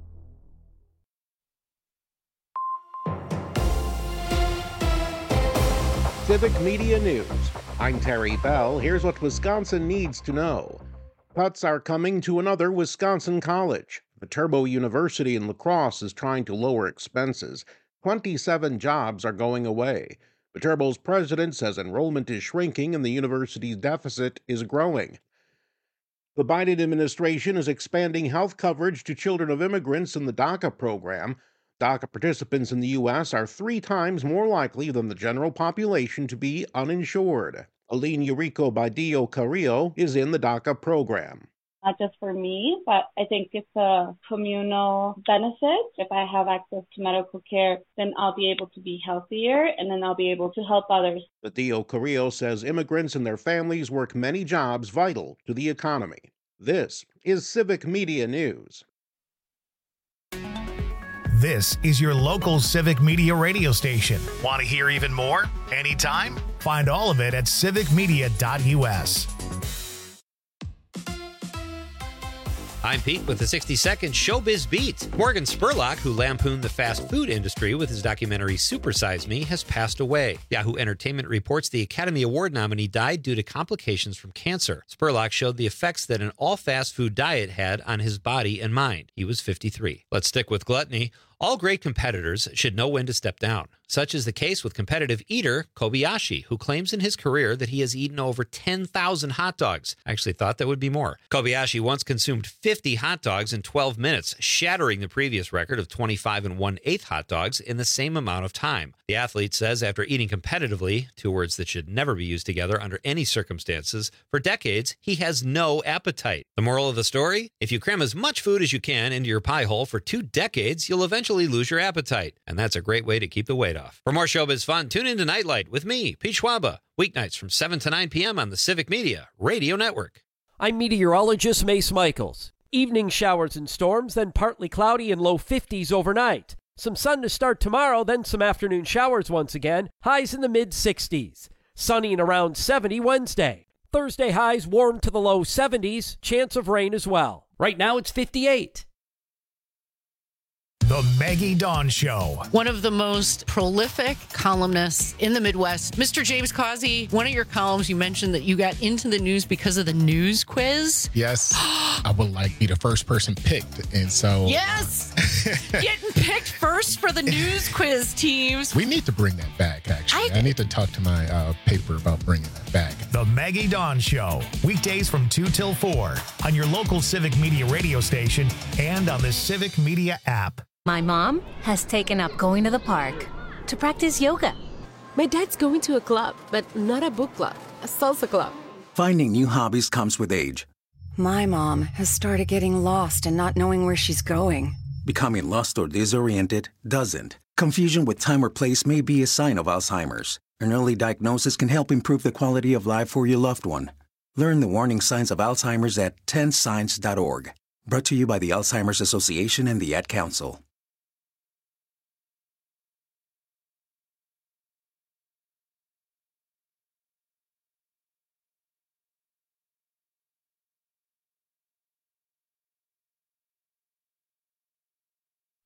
Civic Media News. I'm Terry Bell. Here's what Wisconsin needs to know. Cuts are coming to another Wisconsin college. Viterbo University in La Crosse is trying to lower expenses. twenty-seven jobs are going away. Viterbo's president says enrollment is shrinking and the university's deficit is growing. The Biden administration is expanding health coverage to children of immigrants in the DACA program. DACA participants in the U S are three times more likely than the general population to be uninsured. Aline Eurico Badillo Carrillo is in the DACA program. Not just for me, but I think it's a communal benefit. If I have access to medical care, then I'll be able to be healthier, and then I'll be able to help others. Badillo Carrillo says immigrants and their families work many jobs vital to the economy. This is Civic Media News. This is your local Civic Media radio station. Want to hear even more? Anytime? Find all of it at civic media dot u s. I'm Pete with the sixty second Showbiz Beat. Morgan Spurlock, who lampooned the fast food industry with his documentary Supersize Me, has passed away. Yahoo Entertainment reports the Academy Award nominee died due to complications from cancer. Spurlock showed the effects that an all-fast food diet had on his body and mind. He was fifty-three. Let's stick with gluttony. All great competitors should know when to step down. Such is the case with competitive eater Kobayashi, who claims in his career that he has eaten over ten thousand hot dogs. I actually thought that would be more. Kobayashi once consumed fifty hot dogs in twelve minutes, shattering the previous record of twenty-five and one-eighth hot dogs in the same amount of time. The athlete says after eating competitively, two words that should never be used together under any circumstances, for decades, he has no appetite. The moral of the story? If you cram as much food as you can into your pie hole for two decades, you'll eventually lose your appetite. And that's a great way to keep the weight off. For more showbiz fun, tune in to Nightlight with me, Pete Schwaba, weeknights from seven to nine p.m. on the Civic Media Radio Network. I'm meteorologist Mace Michaels. Evening showers and storms, then partly cloudy and low fifties overnight. Some sun to start tomorrow, then some afternoon showers once again. Highs in the mid sixties. Sunny and around seventy Wednesday. Thursday highs warm to the low seventies. Chance of rain as well. Right now it's fifty-eight. The Maggie Dawn Show. One of the most prolific columnists in the Midwest. Mister James Causey, one of your columns, you mentioned that you got into the news because of the news quiz. Yes. I would like to be the first person picked. And so. Yes. Getting picked first for the news quiz teams. We need to bring that back, actually. I, I need to talk to my uh, paper about bringing that back. The Maggie Dawn Show. Weekdays from two till four on your local Civic Media radio station and on the Civic Media app. My mom has taken up going to the park to practice yoga. My dad's going to a club, but not a book club, a salsa club. Finding new hobbies comes with age. My mom has started getting lost and not knowing where she's going. Becoming lost or disoriented doesn't. Confusion with time or place may be a sign of Alzheimer's. An early diagnosis can help improve the quality of life for your loved one. Learn the warning signs of Alzheimer's at ten signs dot org. Brought to you by the Alzheimer's Association and the Ad Council.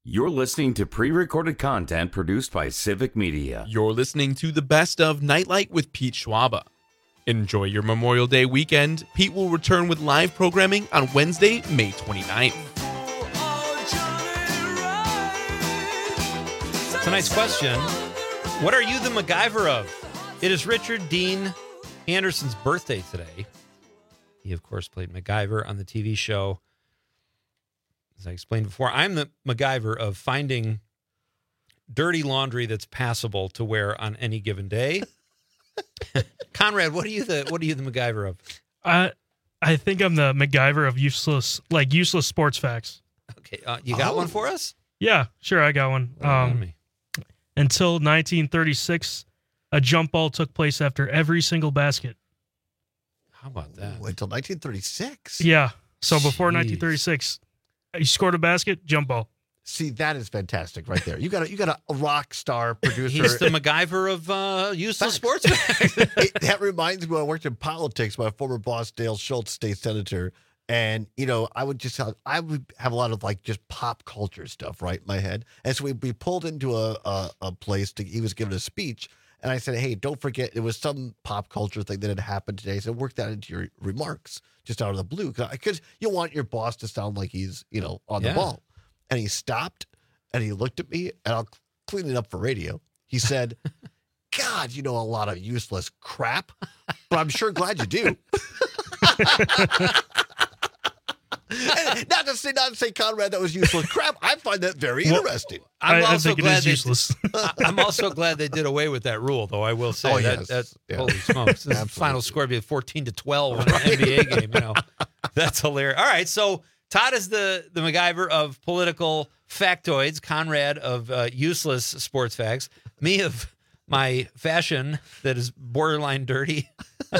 You're listening to pre-recorded content produced by Civic Media. You're listening to the best of Nightlight with Pete Schwaba. Enjoy your Memorial Day weekend. Pete will return with live programming on Wednesday, May twenty-ninth. Tonight's question, what are you the MacGyver of? It is Richard Dean Anderson's birthday today. He, of course, played MacGyver on the T V show. As I explained before, I'm the MacGyver of finding dirty laundry that's passable to wear on any given day. Conrad, what are you the what are you the MacGyver of? I I think I'm the MacGyver of useless like useless sports facts. Okay, uh, you got Oh. one for us? Yeah, sure, I got one. Um, until nineteen thirty-six, a jump ball took place after every single basket. How about that? Ooh, until nineteen thirty-six. Yeah, so before Jeez. nineteen thirty-six, you scored a basket, jump ball. See, that is fantastic right there. You got a, you got a, a rock star producer. He's the MacGyver of uh, useless sports. It- that reminds me when I worked in politics, my former boss, Dale Schultz, state senator. And, you know, I would just have, I would have a lot of like just pop culture stuff right in my head. And so we'd be pulled into a, a, a place to, he was giving a speech. And I said, hey, don't forget, it was some pop culture thing that had happened today. So work that into your remarks just out of the blue. Because you want your boss to sound like he's, you know, on Yeah. the ball. And he stopped and he looked at me, and I'll clean it up for radio. He said, God, you know a lot of useless crap, but I'm sure glad you do. And not to say, not to say, Conrad, that was useless crap. I find that very Well, interesting. I'm I, I also think it glad is they- useless. I- I'm also glad they did away with that rule, though. I will say Oh, that. yes. That's Yeah. holy smokes! This final score would be fourteen to twelve in an N B A game. You know, that's hilarious. All right, so Todd is the the MacGyver of political factoids. Conrad of uh, useless sports facts. Me of my fashion that is borderline dirty.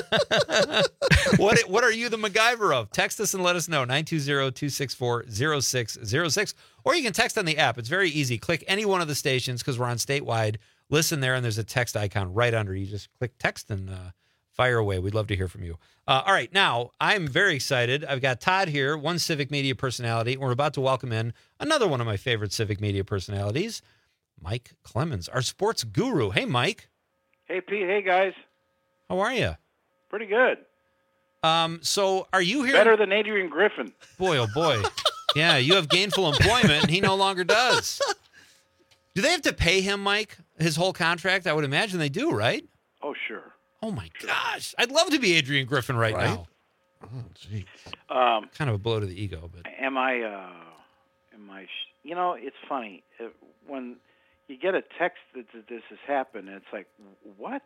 what what are you the MacGyver of? Text us and let us know. nine two zero, two six four, zero six zero six. Or you can text on the app. It's very easy. Click any one of the stations because we're on statewide. Listen there, and there's a text icon right under. You just click text and uh, fire away. We'd love to hear from you. Uh, all right, now I'm very excited. I've got Todd here, one Civic Media personality. We're about to welcome in another one of my favorite Civic Media personalities, Mike Clemens, our sports guru. Hey, Mike. Hey, Pete. Hey, guys. How are you? Pretty good. Um, so are you here? Better than Adrian Griffin. Boy, oh boy. Yeah, you have gainful employment, and he no longer does. Do they have to pay him, Mike, his whole contract? I would imagine they do, right? Oh, sure. Oh, my gosh. I'd love to be Adrian Griffin right, Right? now. Oh, gee. Um, Kind of a blow to the ego, but am I, uh, am I, sh- you know, it's funny. Uh, when you get a text that, that this has happened, and it's like, what?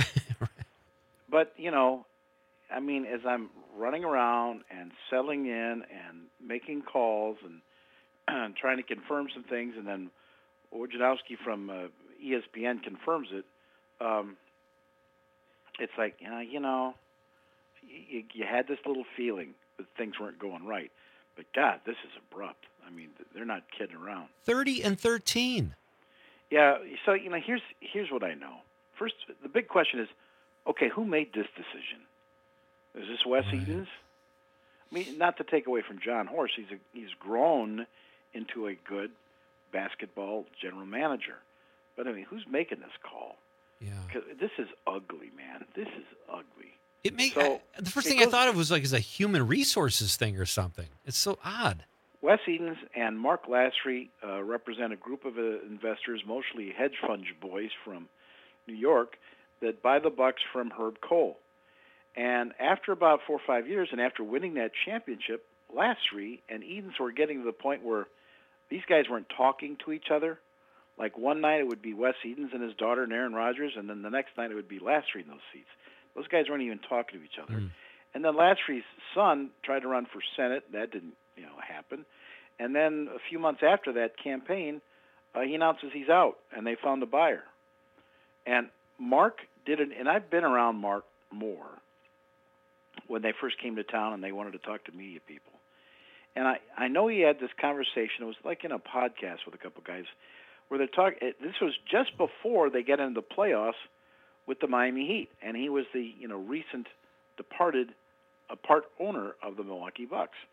But, you know, I mean, as I'm running around and settling in and making calls and trying to confirm some things, and then Wojnarowski from uh, E S P N confirms it, um, it's like, you know, you know you, you had this little feeling that things weren't going right. But, God, this is abrupt. I mean, they're not kidding around. thirty and thirteen. Yeah, so, you know, here's here's what I know. First, the big question is, okay, who made this decision? Is this Wes Edens? I mean, not to take away from John Horst, he's a, he's grown into a good basketball general manager. But, I mean, who's making this call? Yeah. 'Cause this is ugly, man. This is ugly. It make, So, I, the first it thing I goes- thought of was like is a human resources thing or something. It's so odd. Wes Edens and Mark Lasry uh, represent a group of uh, investors, mostly hedge fund boys from New York, that buy the bucks from Herb Cole. And after about four or five years, and after winning that championship, Lasry and Edens were getting to the point where these guys weren't talking to each other. Like one night it would be Wes Edens and his daughter and Aaron Rodgers, and then the next night it would be Lasry in those seats. Those guys weren't even talking to each other. Mm. And then Lasry's son tried to run for Senate. That didn't, you know, happen. And then a few months after that campaign, uh, he announces he's out, and they found a buyer. And Mark did it, and I've been around Mark more when they first came to town and they wanted to talk to media people. And I, I know he had this conversation. It was like in a podcast with a couple guys where they're talking. This was just before they get into the playoffs with the Miami Heat, and he was the you know recent departed, a part owner of the Milwaukee Bucks.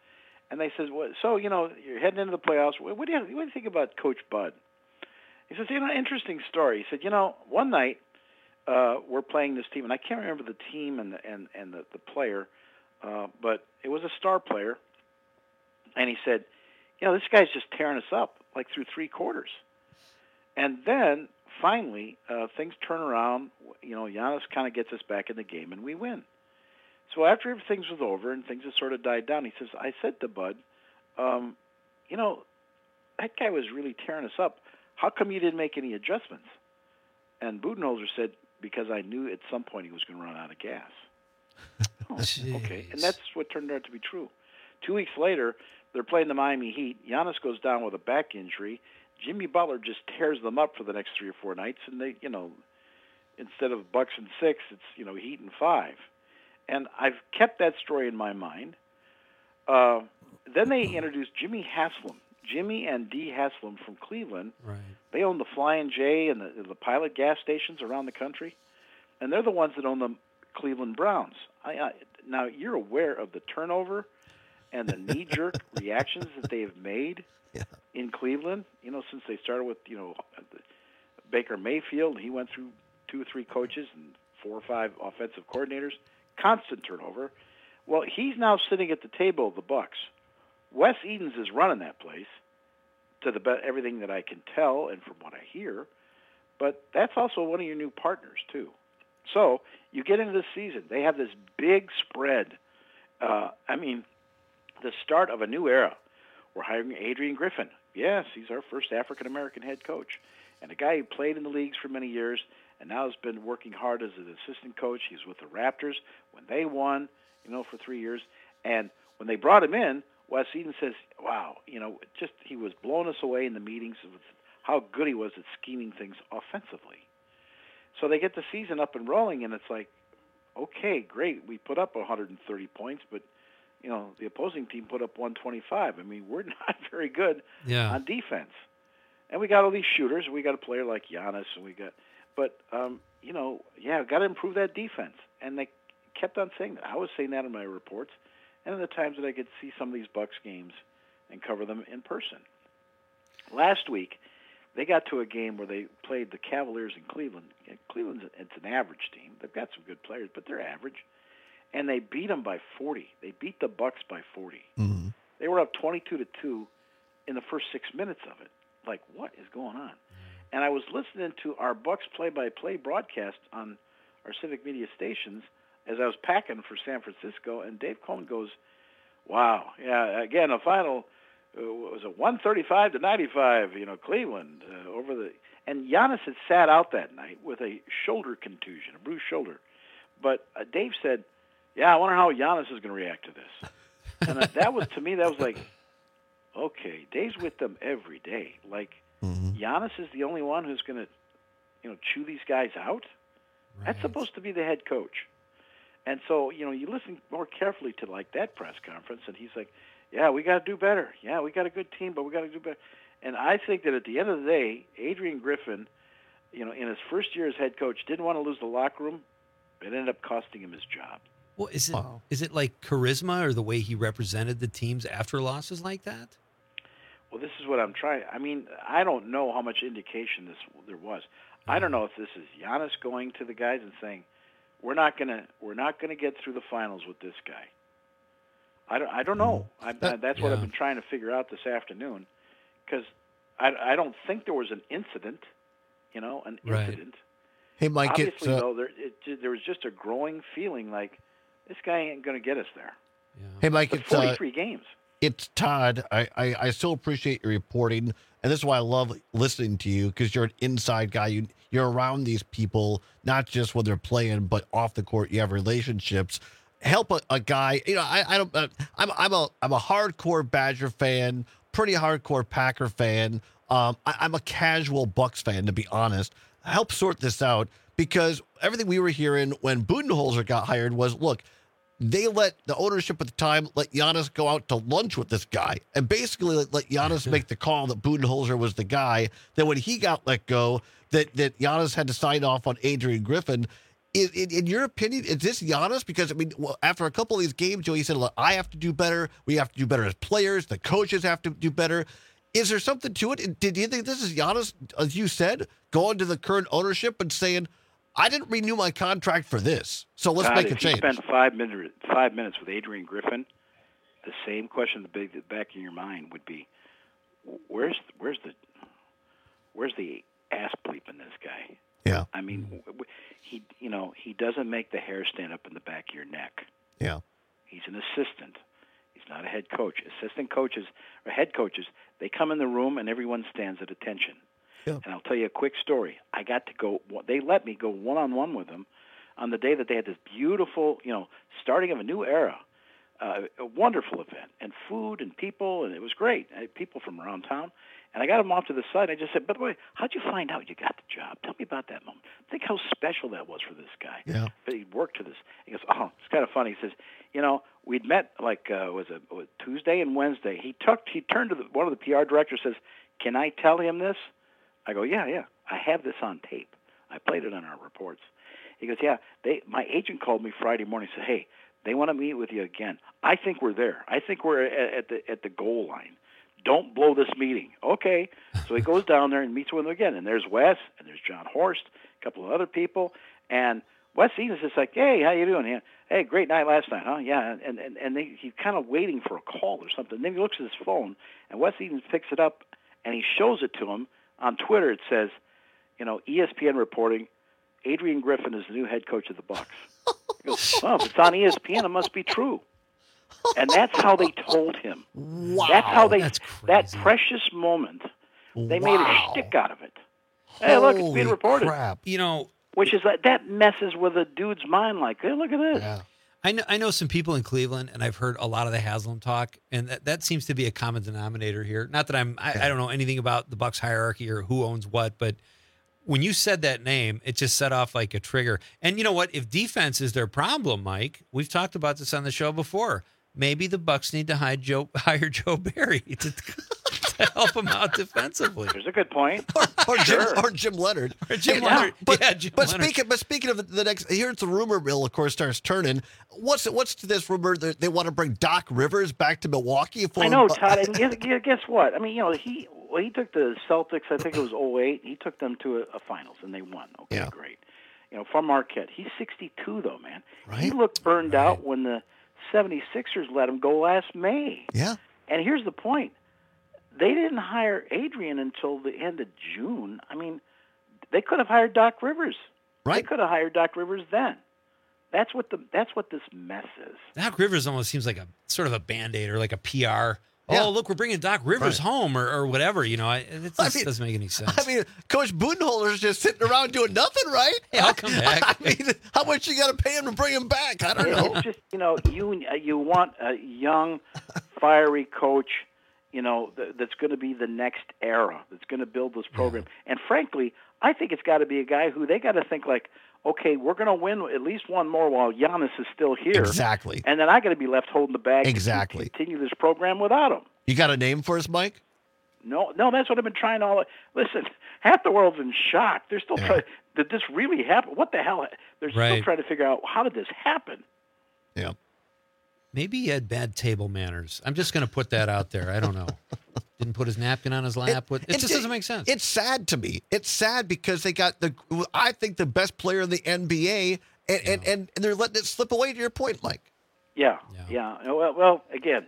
And they said, well, so, you know, you're heading into the playoffs. What do you, what do you think about Coach Bud? He says, you know, interesting story. He said, you know, one night uh, we're playing this team, and I can't remember the team and the, and, and the, the player, uh, but it was a star player. And he said, you know, this guy's just tearing us up, like through three quarters. And then, finally, uh, things turn around. You know, Giannis kind of gets us back in the game, and we win. So after everything was over and things had sort of died down, he says, I said to Bud, um, you know, that guy was really tearing us up. How come you didn't make any adjustments? And Budenholzer said, because I knew at some point he was going to run out of gas. Oh, okay, and that's what turned out to be true. Two weeks later, they're playing the Miami Heat. Giannis goes down with a back injury. Jimmy Butler just tears them up for the next three or four nights, and they, you know, instead of Bucks and six, it's, you know, Heat and five. And I've kept that story in my mind. Uh, then they introduced Jimmy Haslam. Jimmy and Dee Haslam from Cleveland. Right. They own the Flying J and the, the Pilot gas stations around the country. And they're the ones that own the Cleveland Browns. I, I, now, you're aware of the turnover and the knee-jerk reactions that they have made yeah. in Cleveland, you know, since they started with, you know, Baker Mayfield. He went through two or three coaches and four or five offensive coordinators. Constant turnover. Well, he's now sitting at the table of the Bucks. Wes Edens is running that place, to the be- everything that I can tell and from what I hear. But that's also one of your new partners too. So you get into this season. They have this big spread. Uh, I mean, the start of a new era. We're hiring Adrian Griffin. Yes, he's our first African American head coach, and a guy who played in the leagues for many years. And now has been working hard as an assistant coach. He's with the Raptors when they won, you know, for three years. And when they brought him in, Wes Edens says, wow, you know, just he was blowing us away in the meetings of how good he was at scheming things offensively. So they get the season up and rolling, and it's like, okay, great. We put up one hundred thirty points, but, you know, the opposing team put up one twenty-five. I mean, we're not very good yeah. on defense. And we got all these shooters. We got a player like Giannis, and we got – But, um, you know, yeah, got to improve that defense. And they kept on saying that. I was saying that in my reports and in the times that I could see some of these Bucks games and cover them in person. Last week, they got to a game where they played the Cavaliers in Cleveland. Cleveland's it's an average team. They've got some good players, but they're average. And they beat them by forty. They beat the Bucks by forty. Mm-hmm. They were up twenty-two to two in the first six minutes of it. Like, what is going on? And I was listening to our Bucks play-by-play broadcast on our civic media stations as I was packing for San Francisco, and Dave Cohen goes, wow, yeah, again, a final, uh, was it one thirty-five to ninety-five, you know, Cleveland uh, over the – and Giannis had sat out that night with a shoulder contusion, a bruised shoulder. But uh, Dave said, yeah, I wonder how Giannis is going to react to this. And uh, that was, to me, that was like, okay, Dave's with them every day. Like, Mm-hmm. Giannis is the only one who's going to, you know, chew these guys out. Right. That's supposed to be the head coach. And so, you know, you listen more carefully to, like, that press conference, and he's like, yeah, we got to do better. Yeah, we got a good team, but we got to do better. And I think that at the end of the day, Adrian Griffin, you know, in his first year as head coach, didn't want to lose the locker room. It ended up costing him his job. Well, is it Wow. is it like charisma or the way he represented the teams after losses like that? Well, this is what I'm trying. I mean, I don't know how much indication this there was. I don't know if this is Giannis going to the guys and saying, "We're not gonna, we're not gonna get through the finals with this guy." I don't, I don't know. I, That- that's what yeah. I've been trying to figure out this afternoon, because I, I don't think there was an incident, you know, an Right. incident. Hey, Mike, Obviously, it's, uh, though, there, it, ju- there was just a growing feeling like this guy ain't going to get us there. hey, Mike, But it's uh, forty-three games. It's Todd. I, I, I still appreciate your reporting, and this is why I love listening to you, because you're an inside guy. You you're around these people, not just when they're playing, but off the court. You have relationships. Help a, a guy. You know, I I don't. Uh, I'm I'm a I'm a hardcore Badger fan, pretty hardcore Packer fan. Um, I, I'm a casual Bucks fan, to be honest. Help sort this out, because everything we were hearing when Budenholzer got hired was, look, they let the ownership at the time let Giannis go out to lunch with this guy and basically let, let Giannis make the call that Budenholzer was the guy. Then when he got let go, that, that Giannis had to sign off on Adrian Griffin. In, in, in your opinion, is this Giannis? Because, I mean, well, after a couple of these games, Joe, he said, look, I have to do better. We have to do better as players. The coaches have to do better. Is there something to it? Did you think this is Giannis, as you said, going to the current ownership and saying, I didn't renew my contract for this, so let's God, make a if change? If you spent five minutes, five minutes with Adrian Griffin, the same question in the big, the back of your mind would be, where's where's the where's the ass bleep in this guy? Yeah. I mean, he you know he doesn't make the hair stand up in the back of your neck. Yeah. He's an assistant. He's not a head coach. Assistant coaches or head coaches, they come in the room and everyone stands at attention. Yeah. And I'll tell you a quick story. I got to go. They let me go one on one with them on the day that they had this beautiful, you know, starting of a new era. Uh, a wonderful event, and food and people, and it was great. I had people from around town, and I got him off to the side. I just said, by the way, how'd you find out you got the job? Tell me about that moment. Think how special that was for this guy. Yeah. But he worked to this. He goes, oh, it's kind of funny. He says, you know, we'd met like, uh, was it was Tuesday and Wednesday. He took, he turned to the, one of the P R directors, says, can I tell him this? I go, yeah, yeah. I have this on tape. I played it on our reports. He goes, yeah. They, my agent called me Friday morning and said, hey, they want to meet with you again. I think we're there. I think we're at, at the at the goal line. Don't blow this meeting. Okay. So he goes down there and meets with them again. And there's Wes, and there's John Horst, a couple of other people. And Wes Edens is like, hey, how you doing? Yeah. Hey, great night last night, huh? Yeah. And and, and they, he's kind of waiting for a call or something. And then he looks at his phone, and Wes Edens picks it up, and he shows it to him. On Twitter, it says, you know, E S P N reporting, Adrian Griffin is the new head coach of the Bucks. He goes, well, if it's on E S P N, it must be true. And that's how they told him. Wow. That's how they, That's that precious moment, they Wow. made a shtick out of it. Hey, look, it's being Holy reported. crap. You know, Which is like, that messes with a dude's mind like, hey, look at this. I know I know some people in Cleveland, and I've heard a lot of the Haslam talk, and that, that seems to be a common denominator here. Not that I'm I, I don't know anything about the Bucks hierarchy or who owns what, but when you said that name, it just set off like a trigger. And you know what? If defense is their problem, Mike, we've talked about this on the show before. Maybe the Bucks need to hire Joe, hire Joe Barry to, to help them out defensively. There's a good point. Or, or, Sure. Jim, or Jim Leonard. Or Jim Hey, Leonard. But, Yeah, Jim but Leonard. speaking, but speaking of the, the next, here's the rumor mill. Of course, starts turning. What's what's to this rumor that they want to bring Doc Rivers back to Milwaukee? For I know, Todd. And guess, guess what? I mean, you know, he well, he took the Celtics. I think it was oh eight. He took them to a, a finals, and they won. Okay, Yeah. great. You know, from Marquette. He's sixty-two, though, man. Right. He looked burned out when the seventy-sixers let him go last May. Yeah. And here's the point. They didn't hire Adrian until the end of June. I mean, they could have hired Doc Rivers. Right. They could have hired Doc Rivers then. That's what the that's what this mess is. Doc Rivers almost seems like a sort of a Band-Aid or like a P R. Yeah. Oh, look, we're bringing Doc Rivers Right. home or, or whatever. You know, I, it just I mean- doesn't make any sense. I mean, Coach Budenholzer's just sitting around doing nothing, right? Hey, I'll come back. I mean, how much you got to pay him to bring him back? I don't know. It's just, you know, you uh, you want a young, fiery coach, you know, th- that's going to be the next era, that's going to build this program. And frankly, I think it's got to be a guy who they got to think like, okay, we're going to win at least one more while Giannis is still here. Exactly. And then I got to be left holding the bag Exactly. to continue this program without him. You got a name for us, Mike? No, no, that's what I've been trying all. Listen, half the world's in shock. They're still Yeah. trying. Did this really happen? What the hell? They're still Right. trying to figure out how did this happen. Yeah. Maybe he had bad table manners. I'm just going to put that out there. I don't know. Didn't put his napkin on his lap. What- It, just doesn't make sense. It's sad to me. It's sad because they got the, I think, the best player in the N B A, and, and, and, and they're letting it slip away, to your point, Mike. Yeah, yeah. Well, well, again,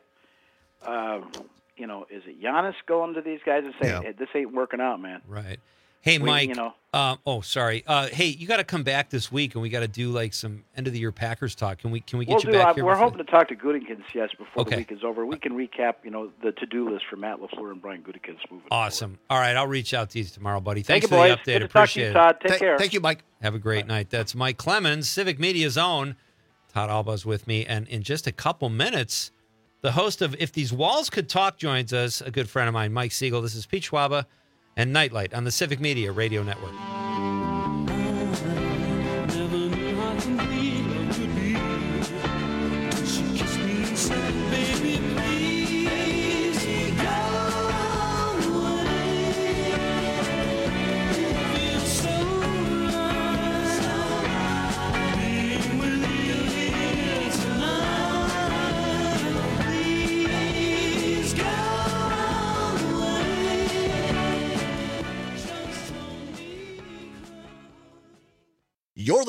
uh, you know, is it Giannis going to these guys and saying, Yeah. hey, "This ain't working out, man"? Right. Hey, We- Mike. you know- uh, oh, sorry. Uh, hey, you got to come back this week, and we got to do like some end of the year Packers talk. Can we? Can we get We'll you do. back Uh, here? we're before- hoping to talk to Gutekunst, yes, before Okay. the week is over. We can recap, you know, the to-do list for Matt LaFleur and Brian Gutekunst moving. Awesome. All right, I'll reach out to you tomorrow, buddy. Thank Thanks you, for the boys. update. Good to talk to Appreciate you, it. Todd. Take care. Thank you, Mike. Have a great night. That's Mike Clemens, Civic Media's own. Todd Alba's with me, and in just a couple minutes, the host of If These Walls Could Talk joins us, a good friend of mine, Mike Siegel. This is Pete Schwaba and Nightlight on the Civic Media Radio Network.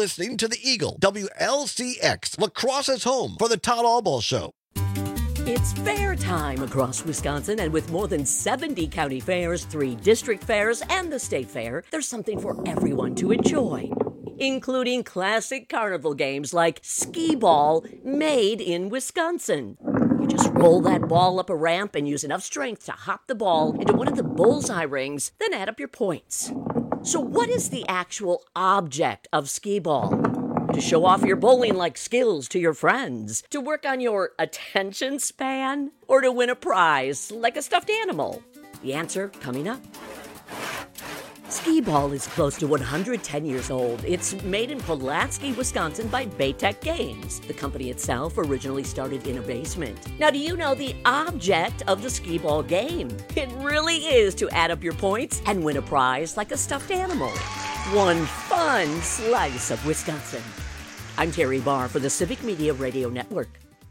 listening to the Eagle, W L C X, Lacrosse's home for the Todd Allball Show. It's fair time across Wisconsin, and with more than seventy county fairs, three district fairs, and the state fair, there's something for everyone to enjoy, including classic carnival games like skee ball, made in Wisconsin. You just roll that ball up a ramp and use enough strength to hop the ball into one of the bullseye rings, then add up your points. So what is the actual object of skee ball? To show off your bowling-like skills to your friends? To work on your attention span? Or to win a prize like a stuffed animal? The answer coming up. Skee ball is close to one hundred ten years old. It's made in Pulaski, Wisconsin by Baytech Games. The company itself originally started in a basement. Now, do you know the object of the skee ball game? It really is to add up your points and win a prize like a stuffed animal. One fun slice of Wisconsin. I'm Terry Barr for the Civic Media Radio Network.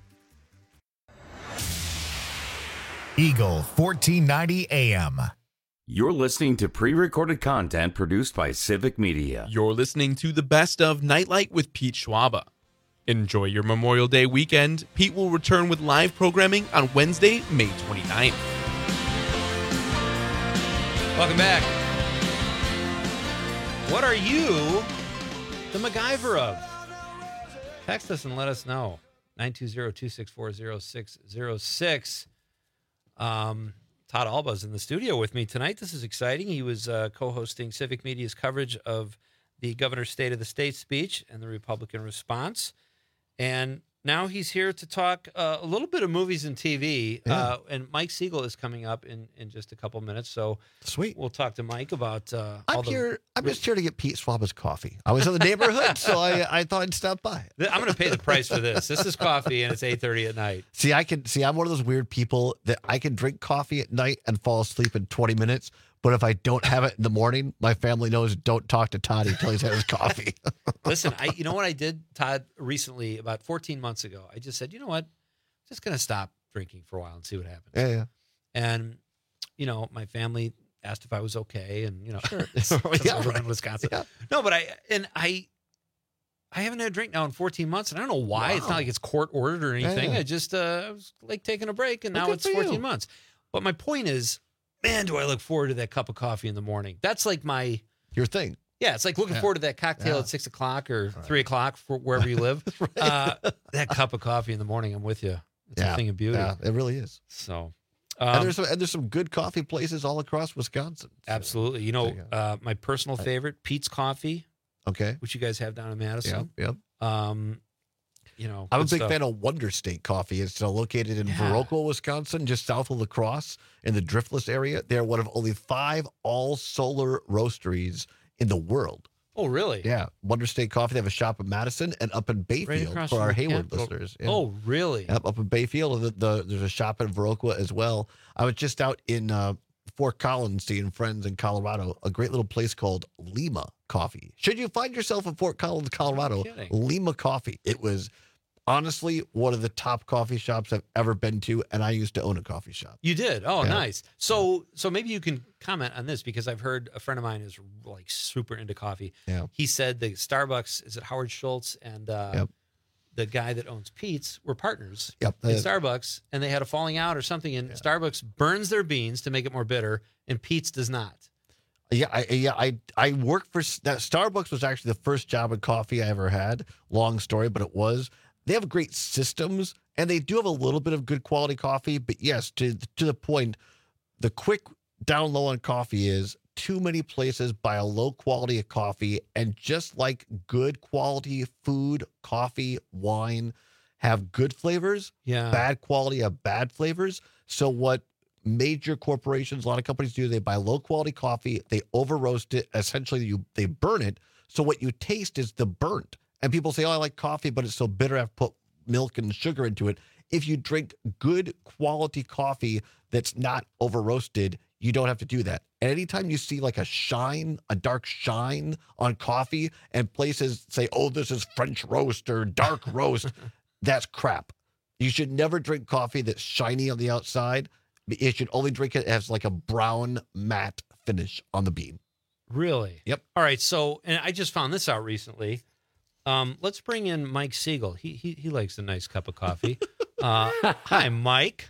Eagle fourteen ninety A M. You're listening to pre-recorded content produced by Civic Media. You're listening to the Best of Nightlight with Pete Schwaba. Enjoy your Memorial Day weekend. Pete will return with live programming on Wednesday, May twenty-ninth. Welcome back. What are you the MacGyver of? Text us and let us know. nine two zero, two six four, zero six zero six. Um, Todd Alba's in the studio with me tonight. This is exciting. He was uh, co-hosting Civic Media's coverage of the Governor's State of the State speech and the Republican response. And now he's here to talk uh, a little bit of movies and T V. Yeah. Uh, and Mike Siegel is coming up in, in just a couple minutes. So sweet. We'll talk to Mike about uh, I'm all the... here. I'm just here to get Pete Schwaba's coffee. I was in the neighborhood, so I, I thought I'd stop by. I'm going to pay the price for this. This is coffee, and it's eight thirty at night. See, I can see. I'm one of those weird people that I can drink coffee at night and fall asleep in twenty minutes. But if I don't have it in the morning, my family knows don't talk to Todd until he's had his coffee. Listen, I you know what I did, Todd, recently, about fourteen months ago? I just said, you know what? I'm just going to stop drinking for a while and see what happens. Yeah, yeah. And, you know, my family asked if I was okay. And, you know, Sure. yeah, Yeah, I live in right. Wisconsin. Yeah. No, but I, and I, I haven't had a drink now in fourteen months. And I don't know why. It's Wow. not like it's court ordered or anything. Yeah. I just, uh, I was like taking a break and Well, now good it's for fourteen you. months. But my point is, man, do I look forward to that cup of coffee in the morning. That's like my, Your thing. yeah, it's like looking Yeah. forward to that cocktail Yeah. at six o'clock or three o'clock for wherever you live. uh, that cup of coffee in the morning, I'm with you. It's Yeah. a thing of beauty. Yeah, it really is. So, and um, there's some, and there's some good coffee places all across Wisconsin. So- absolutely. You know, There you go. uh, my personal favorite, Pete's Coffee, Okay. which you guys have down in Madison. Yep. Yep. Um, you know, I'm a good big stuff. fan of Wonder State Coffee. It's uh, located in Yeah. Viroqua, Wisconsin, just south of La Crosse in the Driftless area. They're one of only five all-solar roasteries in the world. Oh, really? Yeah, Wonder State Coffee. They have a shop in Madison and up in Bayfield across for from our the Hayward Capitol. listeners. Yeah. Oh, really? Yep, up in Bayfield. And the, the, there's a shop in Viroqua as well. I was just out in uh, Fort Collins seeing friends in Colorado, a great little place called Lima Coffee. Should you find yourself in Fort Collins, Colorado, kidding. Lima Coffee. It was honestly one of the top coffee shops I've ever been to, and I used to own a coffee shop. You did? Oh, Yeah. nice. So, so maybe you can comment on this because I've heard a friend of mine is like super into coffee. Yeah. He said the Starbucks, is it Howard Schultz and uh, Yep. the guy that owns Pete's were partners Yep. in Uh, Starbucks, and they had a falling out or something. And Starbucks burns their beans to make it more bitter, and Pete's does not. Yeah, I yeah I I worked for that. Starbucks was actually the first job in coffee I ever had. Long story, but it was. They have great systems, and they do have a little bit of good quality coffee. But yes, to to the point, the quick down low on coffee is too many places buy a low quality of coffee, and just like good quality food, coffee, wine have good flavors, Yeah. bad quality have bad flavors. So what major corporations, a lot of companies do, they buy low quality coffee, they over roast it, essentially you they burn it. So what you taste is the burnt. And people say, oh, I like coffee, but it's so bitter, I've put milk and sugar into it. If you drink good quality coffee that's not over roasted, you don't have to do that. And anytime you see like a shine, a dark shine on coffee, and places say, oh, this is French roast or dark roast, that's crap. You should never drink coffee that's shiny on the outside. You should only drink it as like a brown matte finish on the bean. Really? Yep. All right. So, and I just found this out recently. Um, let's bring in Mike Siegel. He he he likes a nice cup of coffee. Uh, hi, Mike.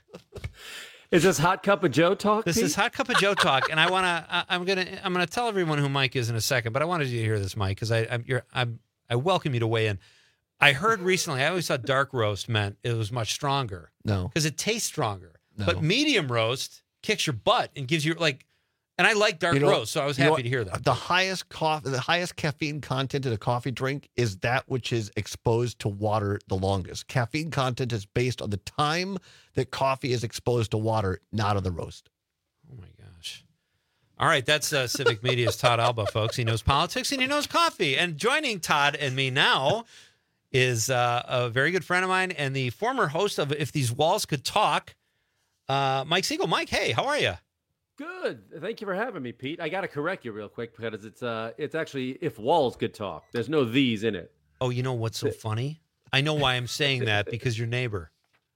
Is this Hot Cup of Joe talk? This Pete? is Hot Cup of Joe talk, and I want to. I'm gonna. I'm gonna tell everyone who Mike is in a second, but I wanted you to hear this, Mike, because I I'm, you're, I'm I welcome you to weigh in. I heard recently. I always thought dark roast meant it was much stronger. No, because it tastes stronger. No. But medium roast kicks your butt and gives you like. And I like dark You know- roast, so I was you know happy what? to hear that. The highest coffee, the highest caffeine content in a coffee drink is that which is exposed to water the longest. Caffeine content is based on the time that coffee is exposed to water, not on the roast. Oh my gosh! All right, that's uh, Civic Media's Todd Alba, folks. He knows politics and he knows coffee. And joining Todd and me now is uh, a very good friend of mine and the former host of If These Walls Could Talk, uh, Mike Siegel. Mike, hey, how are you? Good. Thank you for having me, Pete. I got to correct you real quick because it's uh, it's actually If Walls Could Talk. There's no these in it. Oh, you know what's so funny? I know why I'm saying that, because your neighbor.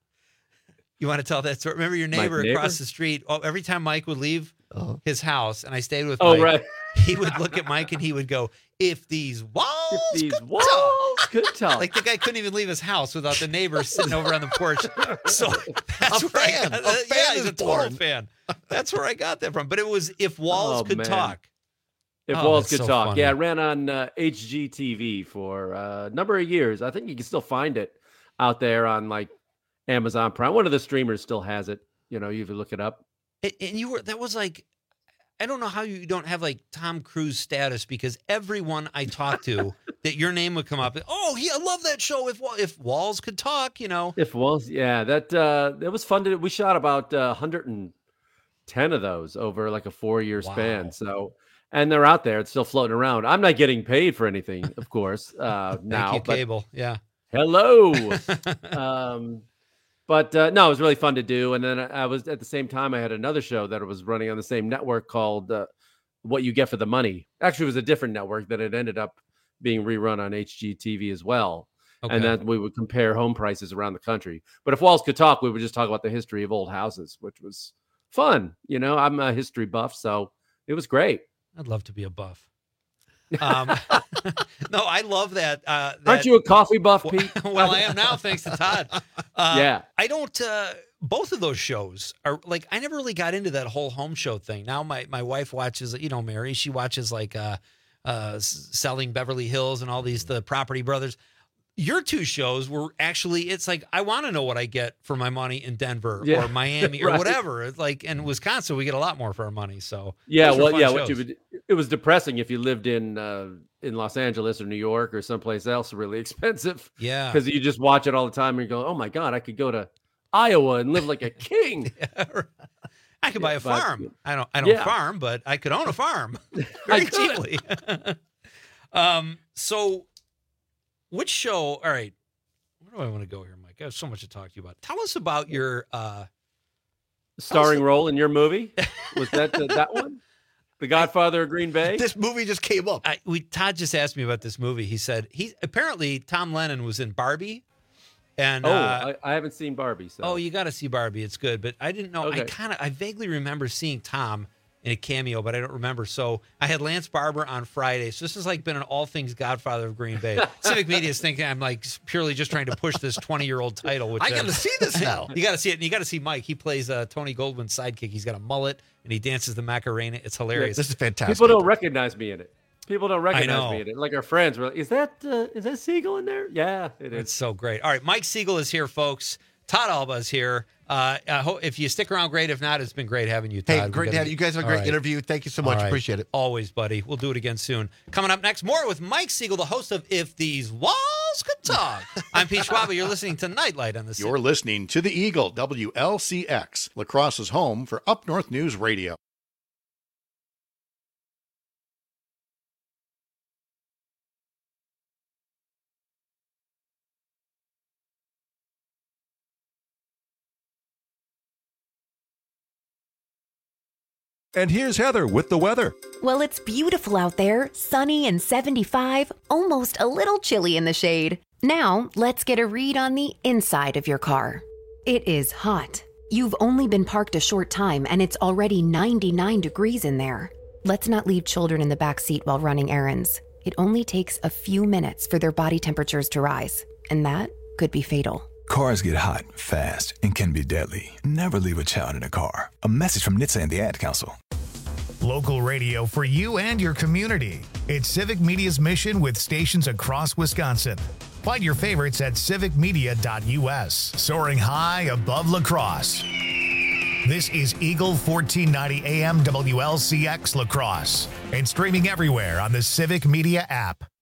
You want to tell that story? Remember your neighbor, neighbor? across the street? Oh, every time Mike would leave Oh. his house and I stayed with Oh, Mike, right. he would look at Mike and he would go, "If these walls If these could walls talk." could talk. Like the guy couldn't even leave his house without the neighbor sitting over on the porch. So that's A where I fan. got, A yeah, fan he's is a total born. fan. That's where I got that from. But it was If Walls Oh, Could man. Talk. If Oh, Walls that's Could so Talk. funny. Yeah, I ran on uh, H G T V for uh, a number of years. I think you can still find it out there on like Amazon Prime. One of the streamers still has it. You know, you can look it up. And and you were, that was like, I don't know how you don't have like Tom Cruise status, because everyone I talked to that your name would come up. Oh, yeah, I love that show. If Wa- if Walls Could Talk, you know. If Walls, yeah, that uh, it was fun to. We shot about uh, one hundred ten of those over like a four-year Wow. span. So, and they're out there. It's still floating around. I'm not getting paid for anything, of course. Uh, now, Thank you, but Cable. Yeah. hello. um, but uh, no, it was really fun to do. And then I was at the same time, I had another show that was running on the same network called uh, What You Get for the Money. Actually, it was a different network that it ended up being rerun on H G T V as well. Okay. And then we would compare home prices around the country. But if Walls could talk, we would just talk about the history of old houses, which was fun. You know, I'm a history buff, so it was great. I'd love to be a buff. Um, no, I love that, uh, that. Aren't you a coffee buff, Pete? Well, I am now, thanks to Todd. Uh, Yeah. I don't. Uh, both of those shows are like, I never really got into that whole home show thing. Now my my wife watches, you know, Mary. She watches like uh, uh, S- Selling Beverly Hills and all these the Property Brothers. Your two shows were actually, it's like, I want to know what I get for my money in Denver Yeah. or Miami or Right. whatever. It's like in Wisconsin, we get a lot more for our money. So Yeah, those were well, fun yeah. What you shows. would, it was depressing if you lived in uh, in Los Angeles or New York or someplace else really expensive. Yeah. because you just watch it all the time and you go, "Oh my god, I could go to Iowa and live like a king." I could buy a but- farm. I don't. I don't Yeah. farm, but I could own a farm I very could. cheaply. um. So, which show? All right. Where do I want to go here, Mike? I have so much to talk to you about. Tell us about your uh, Starring role in your movie was that the, that one, The Godfather of Green Bay. This movie just came up. I, we Todd just asked me about this movie. He said he apparently Tom Lennon was in Barbie, and oh, uh, I, I haven't seen Barbie. So oh, you got to see Barbie. It's good, but I didn't know. I Okay. kind of I vaguely remember seeing Tom in a cameo, but I don't remember. So I had Lance Barber on Friday. So this has like been an all things Godfather of Green Bay. Civic Media is thinking I'm like purely just trying to push this twenty year old title. Which I got uh, to see this now. You got to see it, and you got to see Mike. He plays uh, Tony Goldwyn's sidekick. He's got a mullet and he dances the Macarena. It's hilarious. This is fantastic. people don't recognize me in it. People don't recognize know. me in it. Like our friends were like, "Is that uh, is that Siegel in there?" Yeah, it It's is. so great. All right, Mike Siegel is here, folks. Todd Alba is here. Uh, I hope if you stick around, great. If not, it's been great having you, Todd. Hey, We great gotta to have get- you. You guys have a All great right. interview. Thank you so All much. right. Appreciate it. Always, buddy. We'll do it again soon. Coming up next, more with Mike Siegel, the host of If These Walls Could Talk. I'm Pete Schwaba. You're listening to Nightlight on the City. You're listening to the Eagle, W L C X, La Crosse's home for Up North News Radio. And here's Heather with the weather. Well, it's beautiful out there, sunny and seventy-five, almost a little chilly in the shade. Now, let's get a read on the inside of your car. It is hot. You've only been parked a short time and it's already ninety-nine degrees in there. Let's not leave children in the back seat while running errands. It only takes a few minutes for their body temperatures to rise, and that could be fatal. Cars get hot, fast, and can be deadly. Never leave a child in a car. A message from N H T S A and the Ad Council. Local radio for you and your community. It's Civic Media's mission with stations across Wisconsin. Find your favorites at civic media dot U S. Soaring high above La Crosse. This is Eagle fourteen ninety A M W L C X La Crosse and streaming everywhere on the Civic Media app.